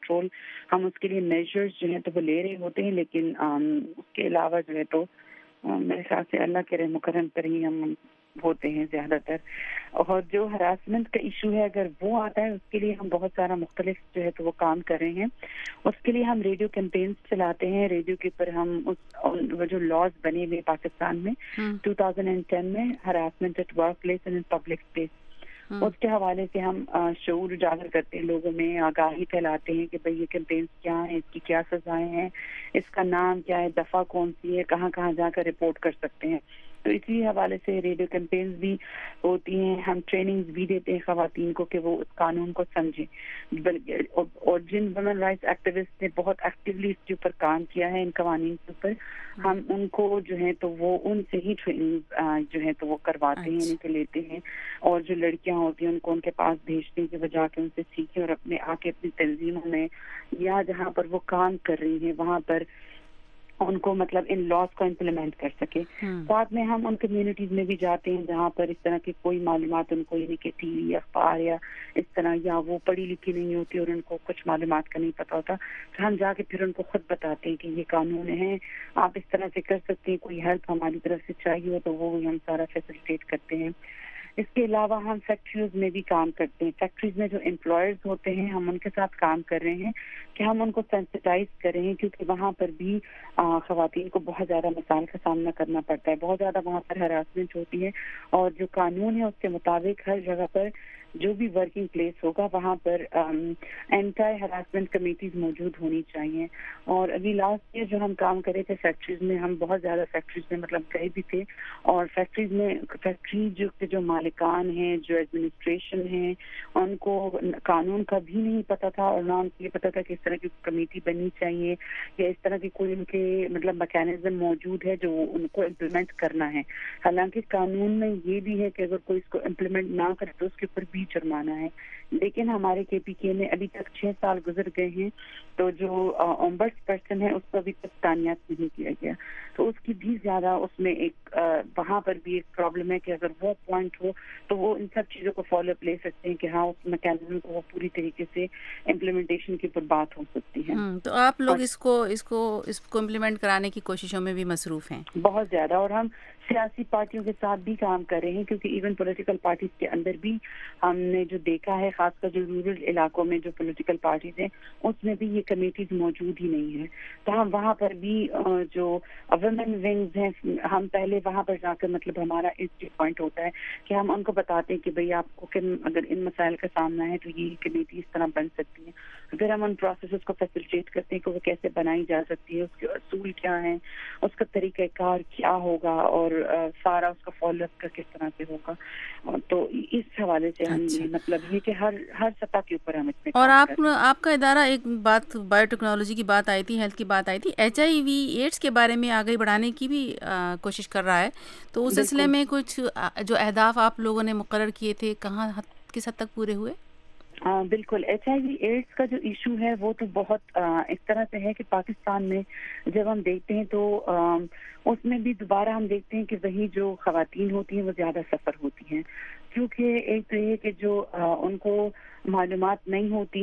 ہم اس کے لیے میجرز جو ہیں تو وہ لے رہے ہوتے ہیں. لیکن اس کے علاوہ جو ہے تو میرے خیال سے اللہ کے رحم و کرم پر ہی ہم ہوتے ہیں زیادہ تر. اور جو ہراسمنٹ کا ایشو ہے اگر وہ آتا ہے اس کے لیے ہم بہت سارا مختلف جو ہے تو وہ کام کر رہے ہیں. اس کے لیے ہم ریڈیو کیمپینز چلاتے ہیں. ریڈیو کے اوپر ہم وہ جو لاز بنے ہوئے پاکستان میں 2010 میں harassment at workplace and in public place, اس کے حوالے سے ہم شعور اجاگر کرتے ہیں، لوگوں میں آگاہی پھیلاتے ہیں کہ بھئی یہ کیمپینز کیا ہیں، اس کی کیا سزائیں ہیں، اس کا نام کیا ہے، دفعہ کون سی ہے، کہاں کہاں جا کر رپورٹ کر سکتے ہیں. تو اسی حوالے سے ریڈیو کیمپینز بھی ہوتی ہیں. ہم ٹریننگز بھی دیتے ہیں خواتین کو کہ وہ اس قانون کو سمجھیں. اور جن ویمن رائٹس ایکٹیوسٹ نے بہت ایکٹیولی اس کے اوپر کام کیا ہے ان قوانین کے اوپر، ہم ان کو جو ہے تو وہ ان سے ہی ٹریننگ جو ہے تو وہ کرواتے ہیں، ان کے لیتے ہیں. اور جو لڑکیاں ہوتی ہیں ان کو ان کے پاس بھیجتے ہیں کہ وہ جا کے ان سے سیکھیں اور اپنے آ کے اپنی تنظیموں میں یا جہاں پر وہ کام کر رہی ہیں وہاں پر ان کو مطلب ان لاز کو امپلیمنٹ کر سکے. ساتھ میں ہم ان کمیونٹیز میں بھی جاتے ہیں جہاں پر اس طرح کی کوئی معلومات ان کو یعنی کہ ٹی وی اخبار یا اس طرح یا وہ پڑھی لکھی نہیں ہوتی اور ان کو کچھ معلومات کا نہیں پتہ ہوتا، تو ہم جا کے پھر ان کو خود بتاتے ہیں کہ یہ قانون ہے، آپ اس طرح سے کر سکتے ہیں، کوئی ہیلپ ہماری طرف سے چاہیے ہو تو وہ ہم سارا فیسیلیٹیٹ کرتے ہیں. اس کے علاوہ ہم فیکٹریز میں بھی کام کرتے ہیں. فیکٹریز میں جو امپلائرز ہوتے ہیں ہم ان کے ساتھ کام کر رہے ہیں کہ ہم ان کو سینسٹائز کریں ہیں، کیونکہ وہاں پر بھی خواتین کو بہت زیادہ مسائل کا سامنا کرنا پڑتا ہے، بہت زیادہ وہاں پر ہراسمنٹ ہوتی ہے. اور جو قانون ہے اس کے مطابق ہر جگہ پر جو بھی ورکنگ پلیس ہوگا وہاں پر اینٹی ہراسمنٹ کمیٹیز موجود ہونی چاہیے. اور ابھی لاسٹ ایئر جو ہم کام کرے تھے فیکٹریز میں، ہم بہت زیادہ فیکٹریز میں مطلب گئے بھی تھے، اور فیکٹریز میں جو مالکان ہیں، جو ایڈمنسٹریشن ہیں، ان کو قانون کا بھی نہیں پتا تھا اور نہ ان کو یہ پتا تھا کہ اس طرح کی کمیٹی بننی چاہیے یا اس طرح کی کوئی ان کے مطلب میکینزم موجود ہے جو ان کو امپلیمنٹ کرنا ہے. حالانکہ قانون میں یہ بھی ہے کہ اگر کوئی اس کو امپلیمنٹ نہ کرے تو اس کے اوپر بھی جرمانہ ہے. لیکن ہمارے KPK میں ابھی تک 6 سال گزر گئے ہیں تو جو اومبڈس پرسن ہے اس کو ابھی تک تعینات نہیں کیا گیا. تو اس کی بھی زیادہ اس میں ایک وہاں پر بھی ایک پرابلم ہے کہ اگر وہ پوائنٹ ہو تو وہ ان سب چیزوں کو فالو اپ لے سکتے ہیں کہ ہاں اس میکینزم کو وہ پوری طریقے سے امپلیمنٹیشن کے اوپر بات ہو سکتی ہے. تو آپ لوگ اس کو امپلیمنٹ کرانے کی کوششوں میں بھی مصروف ہیں بہت زیادہ, اور ہم سیاسی پارٹیوں کے ساتھ بھی کام کر رہے ہیں کیونکہ ایون پولیٹیکل پارٹیز کے اندر بھی ہم نے جو دیکھا ہے, خاص کر جو رورل علاقوں میں جو پولیٹیکل پارٹیز ہیں اس میں بھی یہ کمیٹیز موجود ہی نہیں ہیں. تو ہم وہاں پر بھی جو ویمن ونگز ہیں ہم پہلے وہاں پر جا کر مطلب ہمارا انٹری پوائنٹ ہوتا ہے کہ ہم ان کو بتاتے ہیں کہ بھئی آپ کو اگر ان مسائل کا سامنا ہے تو یہ کمیٹی اس طرح بن سکتی ہے. پھر ہم ان پروسیسز کو فیسیلیٹیٹ کرتے ہیں کہ وہ کیسے بنائی جا سکتی ہے, اس کے اصول کیا ہیں, اس کا طریقہ کار کیا ہوگا اور سارا اس کا فالو اپ کا کس طرح سے ہوگا. تو اس حوالے سے ہم مطلب یہ کہ ہر سطح کے اوپر ہم اس میں. اور آپ کا ادارہ ایک بات بایو ٹیکنالوجی کی بات آئی تھی, ہیلتھ کی بات آئی تھی, HIV ایڈس کے بارے میں آگے بڑھانے کی بھی کوشش کر رہا ہے. تو اس سلسلے میں کچھ جو اہداف آپ لوگوں نے مقرر کیے تھے کہاں کس حد تک پورے ہوئے؟ بالکل. HIV ایڈس کا جو ایشو ہے وہ تو بہت اس طرح سے ہے کہ پاکستان میں جب ہم دیکھتے ہیں تو اس میں بھی دوبارہ ہم دیکھتے ہیں کہ وہی جو خواتین ہوتی ہیں وہ زیادہ سفر ہوتی ہیں, کیونکہ ایک تو یہ کہ جو ان کو معلومات نہیں ہوتی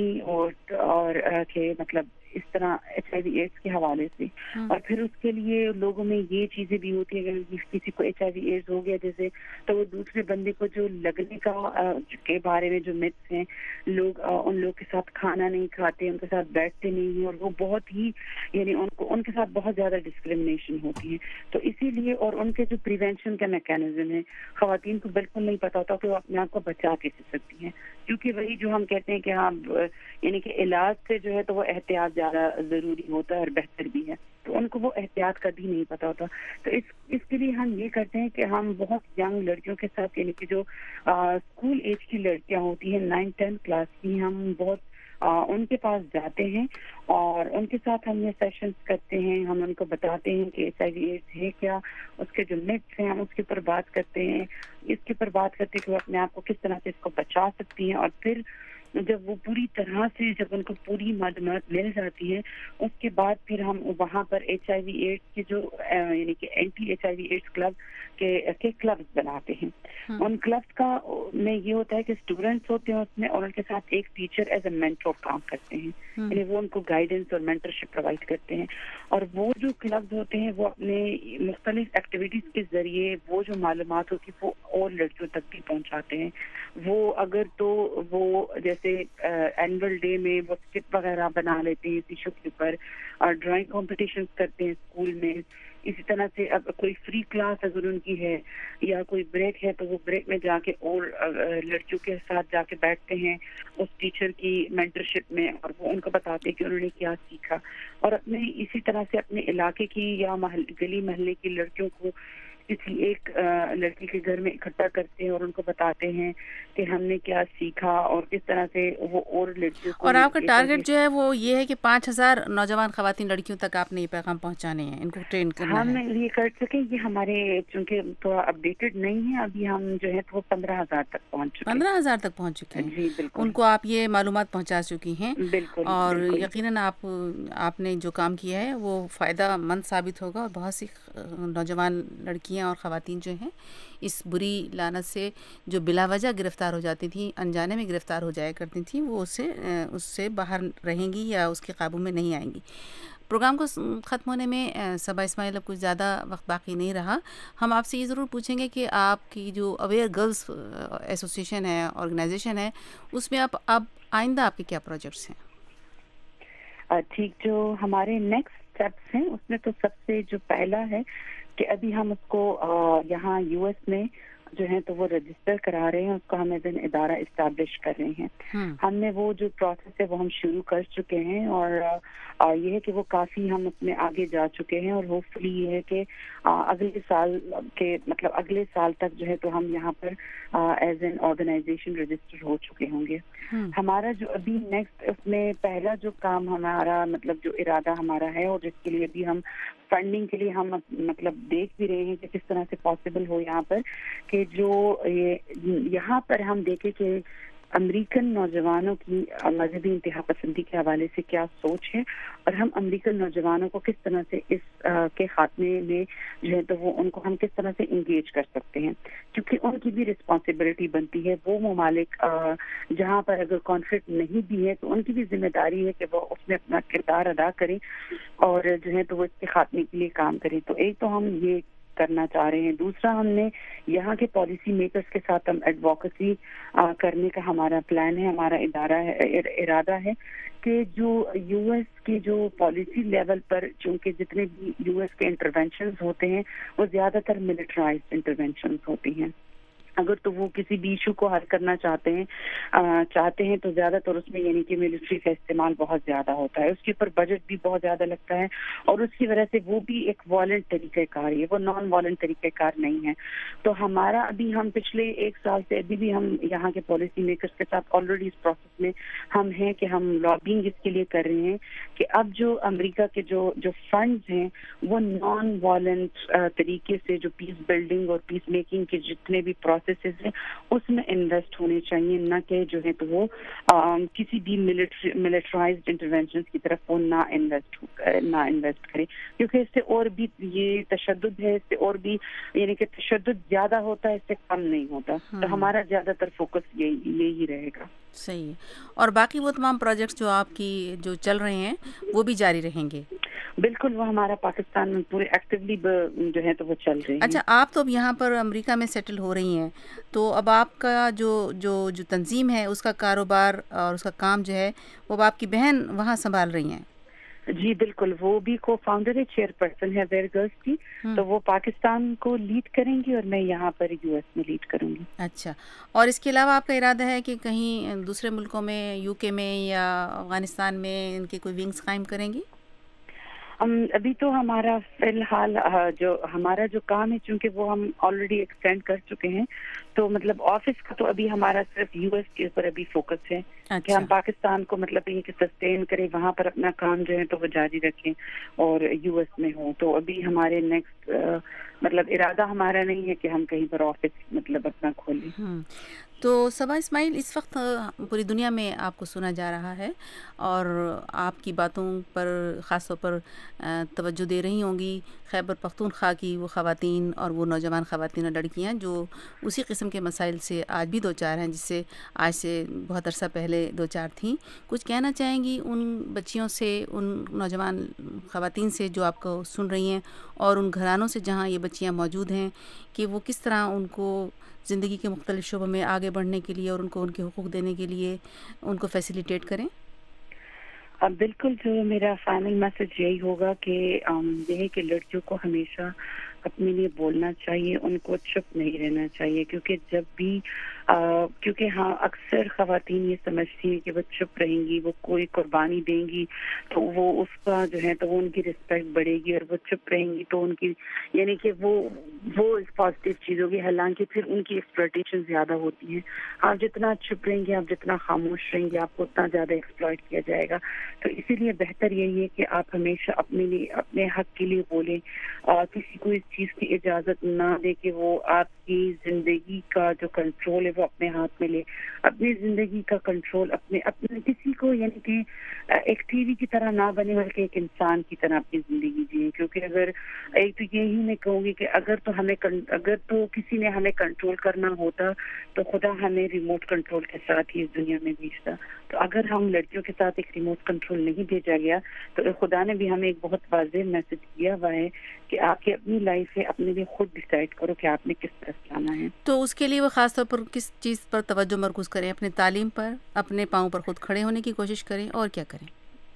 اور کہ مطلب اس طرح HIV ایڈس کے حوالے سے, اور پھر اس کے لیے لوگوں میں یہ چیزیں بھی ہوتی ہیں کہ کسی کو HIV ایڈس ہو گیا جیسے تو وہ دوسرے بندے کو جو لگنے کا کے بارے میں جو متس ہیں, لوگ ان لوگ کے ساتھ کھانا نہیں کھاتے, ان کے ساتھ بیٹھتے نہیں ہیں, اور وہ بہت ہی یعنی ان کے ساتھ بہت زیادہ ڈسکریمنیشن ہوتی ہے. تو اسی لیے اور ان کے جو پریونشن کا میکینزم ہے خواتین کو بالکل نہیں پتا ہوتا کہ وہ اپنے آپ کو بچا کیسے سکتی ہیں, کیونکہ وہی جو ہم کہتے ہیں کہ ہاں یعنی کہ علاج سے جو ہے تو وہ احتیاط زیادہ ضروری ہوتا ہے اور بہتر بھی ہے, تو ان کو وہ احتیاط کا بھی نہیں پتا ہوتا. تو اس کے لیے ہم یہ کرتے ہیں کہ ہم بہت ینگ لڑکیوں کے ساتھ یعنی کہ جو اسکول ایج کی لڑکیاں ہوتی ہیں 9-10 کلاس کی, ہم بہت ان کے پاس جاتے ہیں اور ان کے ساتھ ہم یہ سیشنز کرتے ہیں. ہم ان کو بتاتے ہیں کہ HIV ایڈس ہے کیا, اس کے جو متس ہیں ہم اس کے اوپر بات کرتے ہیں, اس کے اوپر بات کرتے ہیں کہ وہ اپنے آپ کو کس طرح سے اس کو بچا سکتی ہیں. اور پھر جب وہ پوری طرح سے جب ان کو پوری معلومات مل جاتی ہے اس کے بعد پھر ہم وہاں پر HIV ایڈس کے جو یعنی کہ اینٹی HIV ایڈس کلب کے کلبز بناتے ہیں. ان کلبز کا میں یہ ہوتا ہے کہ اسٹوڈنٹس ہوتے ہیں اس میں اور ان کے ساتھ ایک ٹیچر ایز اے مینٹور کام کرتے ہیں, یعنی وہ ان کو گائیڈنس اور مینٹرشپ پرووائڈ کرتے ہیں. اور وہ جو کلبز ہوتے ہیں وہ اپنے مختلف ایکٹیویٹیز کے ذریعے وہ جو معلومات ہوتی ہے وہ اور لڑکیوں تک بھی پہنچاتے ہیں. وہ اگر تو وہ جیسے اینول ڈے میں وہ اسکٹ وغیرہ بنا لیتے ہیں اس ایشو کے اوپر, اور ڈرائنگ کمپٹیشنز کرتے ہیں اسکول میں. اسی طرح سے اب کوئی فری کلاس اگر ان کی ہے یا کوئی بریک ہے تو وہ بریک میں جا کے اور لڑکیوں کے ساتھ جا کے بیٹھتے ہیں اس ٹیچر کی مینٹرشپ میں, اور وہ ان کو بتاتے ہیں کہ انہوں نے کیا سیکھا. اور اپنے اسی طرح سے اپنے علاقے کی یا گلی محلے کی لڑکیوں کو کسی ایک لڑکی کے گھر میں اکٹھا کرتے ہیں اور ان کو بتاتے ہیں کہ ہم نے کیا سیکھا اور کس طرح سے وہ اور لڑکیوں کو. اور آپ کا ٹارگٹ جو ہے وہ یہ ہے کہ 5000 نوجوان خواتین لڑکیوں تک آپ نے یہ پیغام پہنچانے ہیں, ان کو ٹرین کرنا ہے. ہم یہ کر سکیں, یہ ہمارے چونکہ تھوڑا اپڈیٹڈ نہیں ہے ابھی, ہم جو ہے وہ 15,000 تک پہنچ چکے ہیں. 15,000 تک پہنچ چکے ہیں. جی بالکل, ان کو آپ یہ معلومات پہنچا چکی ہیں. بالکل. اور یقیناً آپ نے جو کام کیا ہے وہ فائدہ مند ثابت ہوگا, اور بہت سی نوجوان لڑکیاں اور خواتین جو ہیں اس بری لعنت سے جو بلا وجہ گرفتار ہو جاتی تھیں, انجانے میں گرفتار ہو جایا کرتی تھیں, وہ اس سے باہر رہیں گی یا اس کے قابو میں نہیں آئیں گی. پروگرام کو ختم ہونے میں صبا اسماعیل اب کچھ زیادہ وقت باقی نہیں رہا. ہم آپ سے یہ ضرور پوچھیں گے کہ آپ کی جو اویئر گرلز ایسوسیشن ہے, آرگنائزیشن ہے, اس میں اب آئندہ آپ کے کیا پروجیکٹس ہیں؟ ٹھیک, جو ہمارے نیکسٹ اسٹیپس ہیں اس میں تو سب سے جو پہلا ہے کہ ابھی ہم اس کو یہاں US میں جو ہے تو وہ رجسٹر کرا رہے ہیں, اس کو ہم ایز این ادارہ اسٹیبلش کر رہے ہیں. ہم نے وہ جو پروسیس ہے وہ ہم شروع کر چکے ہیں, اور یہ ہے کہ وہ کافی ہم اس میں آگے جا چکے ہیں, اور ہوپ فلی یہ ہے کہ اگلے سال کے مطلب اگلے سال تک جو ہے تو ہم یہاں پر ایز این آرگنائزیشن رجسٹر ہو چکے ہوں گے. ہمارا جو ابھی نیکسٹ اس میں پہلا جو کام ہمارا مطلب جو ارادہ ہمارا ہے, اور جس کے لیے ابھی ہم فنڈنگ کے لیے ہم مطلب دیکھ بھی رہے ہیں کہ کس طرح سے پاسبل ہو یہاں پر, کہ جو یہاں پر ہم دیکھیں کہ امریکن نوجوانوں کی مذہبی انتہا پسندی کے حوالے سے کیا سوچ ہے اور ہم امریکن نوجوانوں کو کس طرح سے اس کے خاتمے میں جو ہے تو وہ ان کو ہم کس طرح سے انگیج کر سکتے ہیں، کیونکہ ان کی بھی رسپانسبلٹی بنتی ہے. وہ ممالک جہاں پر اگر کانفلکٹ نہیں بھی ہے تو ان کی بھی ذمہ داری ہے کہ وہ اس میں اپنا کردار ادا کریں اور جو ہے تو وہ اس کے خاتمے کے لیے کام کریں. تو ایک تو ہم یہ کرنا چاہ رہے ہیں، دوسرا ہم نے یہاں کے پالیسی میکرز کے ساتھ ہم ایڈووکیسی کرنے کا ہمارا پلان ہے، ہمارا ارادہ ہے کہ جو یو ایس کے جو پالیسی لیول پر چونکہ جتنے بھی یو ایس کے انٹرونشنز ہوتے ہیں وہ زیادہ تر ملٹرائزڈ انٹرونشنز ہوتی ہیں. اگر تو وہ کسی بھی ایشو کو حل کرنا چاہتے ہیں تو زیادہ تر اس میں یعنی کہ ملٹری کا استعمال بہت زیادہ ہوتا ہے، اس کے اوپر بجٹ بھی بہت زیادہ لگتا ہے اور اس کی وجہ سے وہ بھی ایک وائلنٹ طریقہ کار ہے، وہ نان وائلنٹ طریقہ کار نہیں ہے. تو ہمارا ابھی ہم پچھلے 1 سال سے ابھی بھی ہم یہاں کے پالیسی میکرز کے ساتھ آلریڈی اس پروسیس میں ہم ہیں کہ ہم لابنگ اس کے لیے کر رہے ہیں کہ اب جو امریکہ کے جو فنڈز ہیں وہ نان وائلنٹ طریقے سے جو پیس بلڈنگ اور پیس میکنگ کے جتنے بھی پروسیسز ہیں اس میں انویسٹ ہونے چاہیے، نہ کہ جو ہے تو وہ کسی بھی ملٹرائزڈ انٹرونشنز کی طرف وہ نہ انویسٹ کرے، کیونکہ اس سے اور بھی یہ تشدد ہے، اس سے اور بھی یعنی کہ تشدد زیادہ ہوتا ہے، اس سے کم نہیں ہوتا. تو ہمارا زیادہ تر فوکس یہی رہے گا. صحیح ہے. اور باقی وہ تمام پروجیکٹس جو آپ کی جو چل رہے ہیں وہ بھی جاری رہیں گے؟ بالکل، وہ ہمارا پاکستان میں پورے ایکٹیولی جو ہے تو وہ چل رہے ہیں. اچھا، آپ تو اب یہاں پر امریکہ میں سیٹل ہو رہی ہیں، تو اب آپ کا جو تنظیم ہے اس کا کاروبار اور اس کا کام جو ہے وہ اب آپ کی بہن وہاں سنبھال رہی ہیں؟ جی بالکل، وہ بھی کو فاؤنڈر ہے، چیئر پرسن ہے اویئر گرلز کی، تو وہ پاکستان کو لیڈ کریں گی اور میں یہاں پر یو ایس میں لیڈ کروں گی. اچھا، اور اس کے علاوہ آپ کا ارادہ ہے کہ کہیں دوسرے ملکوں میں، یو کے میں یا افغانستان میں ان کے کوئی ونگز قائم کریں گی؟ ابھی تو ہمارا فی الحال جو ہمارا جو کام ہے چونکہ وہ ہم آلریڈی ایکسٹینڈ کر چکے ہیں، تو مطلب آفس کا تو ابھی ہمارا صرف یو ایس کے اوپر ابھی فوکس ہے کہ ہم پاکستان کو مطلب یہ کہ سسٹین کریں، وہاں پر اپنا کام جو ہے تو وہ جاری رکھیں اور یو ایس میں ہوں. تو ابھی ہمارے نیکسٹ مطلب ارادہ ہمارا نہیں ہے کہ ہم کہیں پر آفس مطلب اپنا کھولیں. تو صبا اسماعیل، اس وقت پوری دنیا میں آپ کو سنا جا رہا ہے اور آپ کی باتوں پر خاص طور پر توجہ دے رہی ہوں گی خیبر پختونخوا کی وہ خواتین اور وہ نوجوان خواتین اور لڑکیاں جو اسی قسم کے مسائل سے آج بھی دوچار ہیں جس سے آج سے بہت عرصہ پہلے دوچار تھیں. کچھ کہنا چاہیں گی ان بچیوں سے، ان نوجوان خواتین سے جو آپ کو سن رہی ہیں اور ان گھرانوں سے جہاں یہ بچیاں موجود ہیں، کہ وہ کس طرح ان کو زندگی کے مختلف شعبوں میں آگے بڑھنے کے لیے اور ان کو ان کے حقوق دینے کے لیے ان کو فیسیلیٹیٹ کریں؟ بالکل، جو میرا فائنل میسج یہی ہوگا کہ یہ ہے کہ لڑکیوں کو ہمیشہ اپنے لیے بولنا چاہیے، ان کو چپ نہیں رہنا چاہیے، کیونکہ جب بھی کیونکہ ہاں اکثر خواتین یہ سمجھتی ہیں کہ وہ چپ رہیں گی، وہ کوئی قربانی دیں گی تو وہ اس کا جو ہے تو وہ ان کی رسپیکٹ بڑھے گی، اور وہ چپ رہیں گی تو ان کی یعنی کہ وہ پازیٹیو چیز ہوگی، حالانکہ پھر ان کی ایکسپلائٹیشن زیادہ ہوتی ہے. آپ جتنا چپ رہیں گے، آپ جتنا خاموش رہیں گے، آپ کو اتنا زیادہ ایکسپلائٹ کیا جائے گا. تو اسی لیے بہتر یہی ہے کہ آپ ہمیشہ اپنے لیے اپنے حق کے لیے بولیں، کسی کو اس چیز کی اجازت نہ دے کہ وہ آپ کی زندگی کا جو کنٹرول ہے وہ اپنے ہاتھ میں لے. اپنی زندگی کا کنٹرول اپنے کسی کو یعنی کہ ایک ٹی وی کی طرح نہ بنے بلکہ ایک انسان کی طرح اپنی زندگی جیے. کیونکہ اگر ایک تو یہی میں کہوں گی کہ اگر تو کسی نے ہمیں کنٹرول کرنا ہوتا تو خدا ہمیں ریموٹ کنٹرول کے ساتھ ہی اس دنیا میں بھیجتا. تو اگر ہم لڑکیوں کے ساتھ ایک ریموٹ کنٹرول نہیں بھیجا گیا تو خدا نے بھی ہمیں ایک بہت واضح میسج دیا ہوا ہے کہ آپ کی اپنی لائف ہے، اپنے لیے خود ڈیسائیڈ کرو کہ آپ نے کس طرح جانا ہے. تو اس کے لیے وہ خاص طور پر کس چیز پر توجہ مرکوز کریں؟ اپنے تعلیم پر، اپنے پاؤں پر خود کھڑے ہونے کی کوشش کریں، اور کیا کریں؟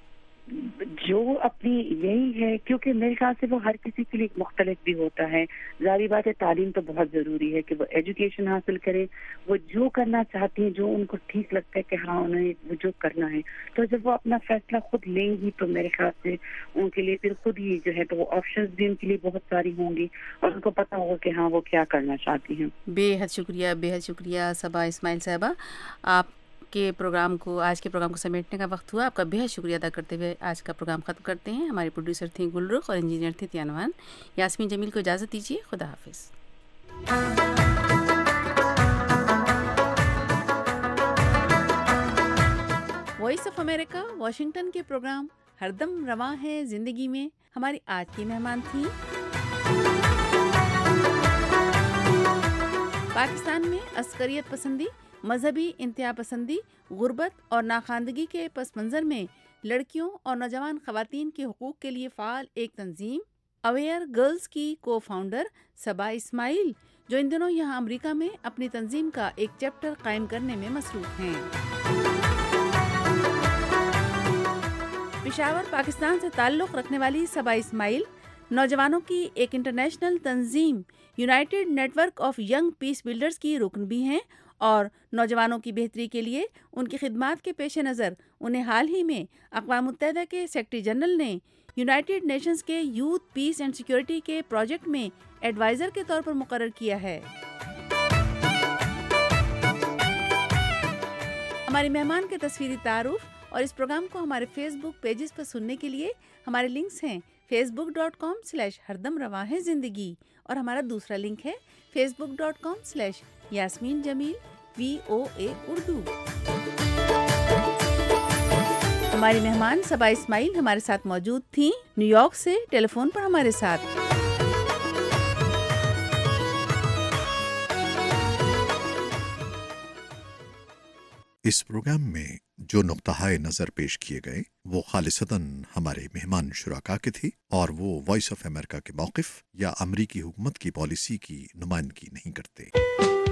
جو اپنی یہی ہے، کیونکہ میرے خیال سے وہ ہر کسی کے لیے مختلف بھی ہوتا ہے. ظاہری بات ہے تعلیم تو بہت ضروری ہے کہ وہ ایجوکیشن حاصل کرے، وہ جو کرنا چاہتی ہیں، جو ان کو ٹھیک لگتا ہے کہ ہاں انہیں وہ جو کرنا ہے، تو جب وہ اپنا فیصلہ خود لیں گی تو میرے خیال سے ان کے لیے پھر خود ہی جو ہے تو وہ آپشنز بھی ان کے لیے بہت ساری ہوں گی اور ان کو پتہ ہوگا کہ ہاں وہ کیا کرنا چاہتی ہیں. بے حد شکریہ صبا اسماعیل صاحبہ. آپ کے پروگرام کو، آج کے پروگرام کو سمیٹنے کا وقت ہوا. آپ کا بے حد شکریہ ادا کرتے ہوئے آج کا پروگرام ختم کرتے ہیں. ہماری پروڈیوسر تھیں گلرخ اور انجینئر تھے تیانوان. یاسمین جمیل کو اجازت دیجیے. خدا حافظ. وائس آف امریکہ واشنگٹن کے پروگرام ہردم رواں ہے زندگی میں ہماری آج کی مہمان تھیں پاکستان میں عسکریت پسندی، مذہبی انتہا پسندی، غربت اور ناخواندگی کے پس منظر میں لڑکیوں اور نوجوان خواتین کے حقوق کے لیے فعال ایک تنظیم اویئر گرلز کی کو فاؤنڈر صبا اسماعیل، جو ان دنوں یہاں امریکہ میں اپنی تنظیم کا ایک چیپٹر قائم کرنے میں مصروف ہیں۔ پشاور، پاکستان سے تعلق رکھنے والی صبا اسماعیل نوجوانوں کی ایک انٹرنیشنل تنظیم united network of young peace builders کی رکن بھی ہیں، اور نوجوانوں کی بہتری کے لیے ان کی خدمات کے پیش نظر انہیں حال ہی میں اقوام متحدہ کے سیکرٹری جنرل نے یونائیٹڈ نیشنز کے یوتھ پیس اینڈ سیکیورٹی کے پروجیکٹ میں ایڈوائزر کے طور پر مقرر کیا ہے۔ ہمارے مہمان کے تصویری تعارف اور اس پروگرام کو ہمارے فیس بک پیجز پر سننے کے لیے ہمارے لنکس ہیں facebook.com/ہردم رواں ہے زندگی، اور ہمارا دوسرا لنک ہے facebook.com/یاسمین جمیل VOA اردو۔ ہماری مہمان صبا اسماعیل ہمارے ساتھ موجود تھیں نیو یارک سے ٹیلی فون پر ہمارے ساتھ۔ اس پروگرام میں جو نقطۂ نظر پیش کیے گئے وہ خالصتاً ہمارے مہمان شرکاء کے تھے، اور وہ وائس آف امریکہ کے موقف یا امریکی حکومت کی پالیسی کی نمائندگی نہیں کرتے۔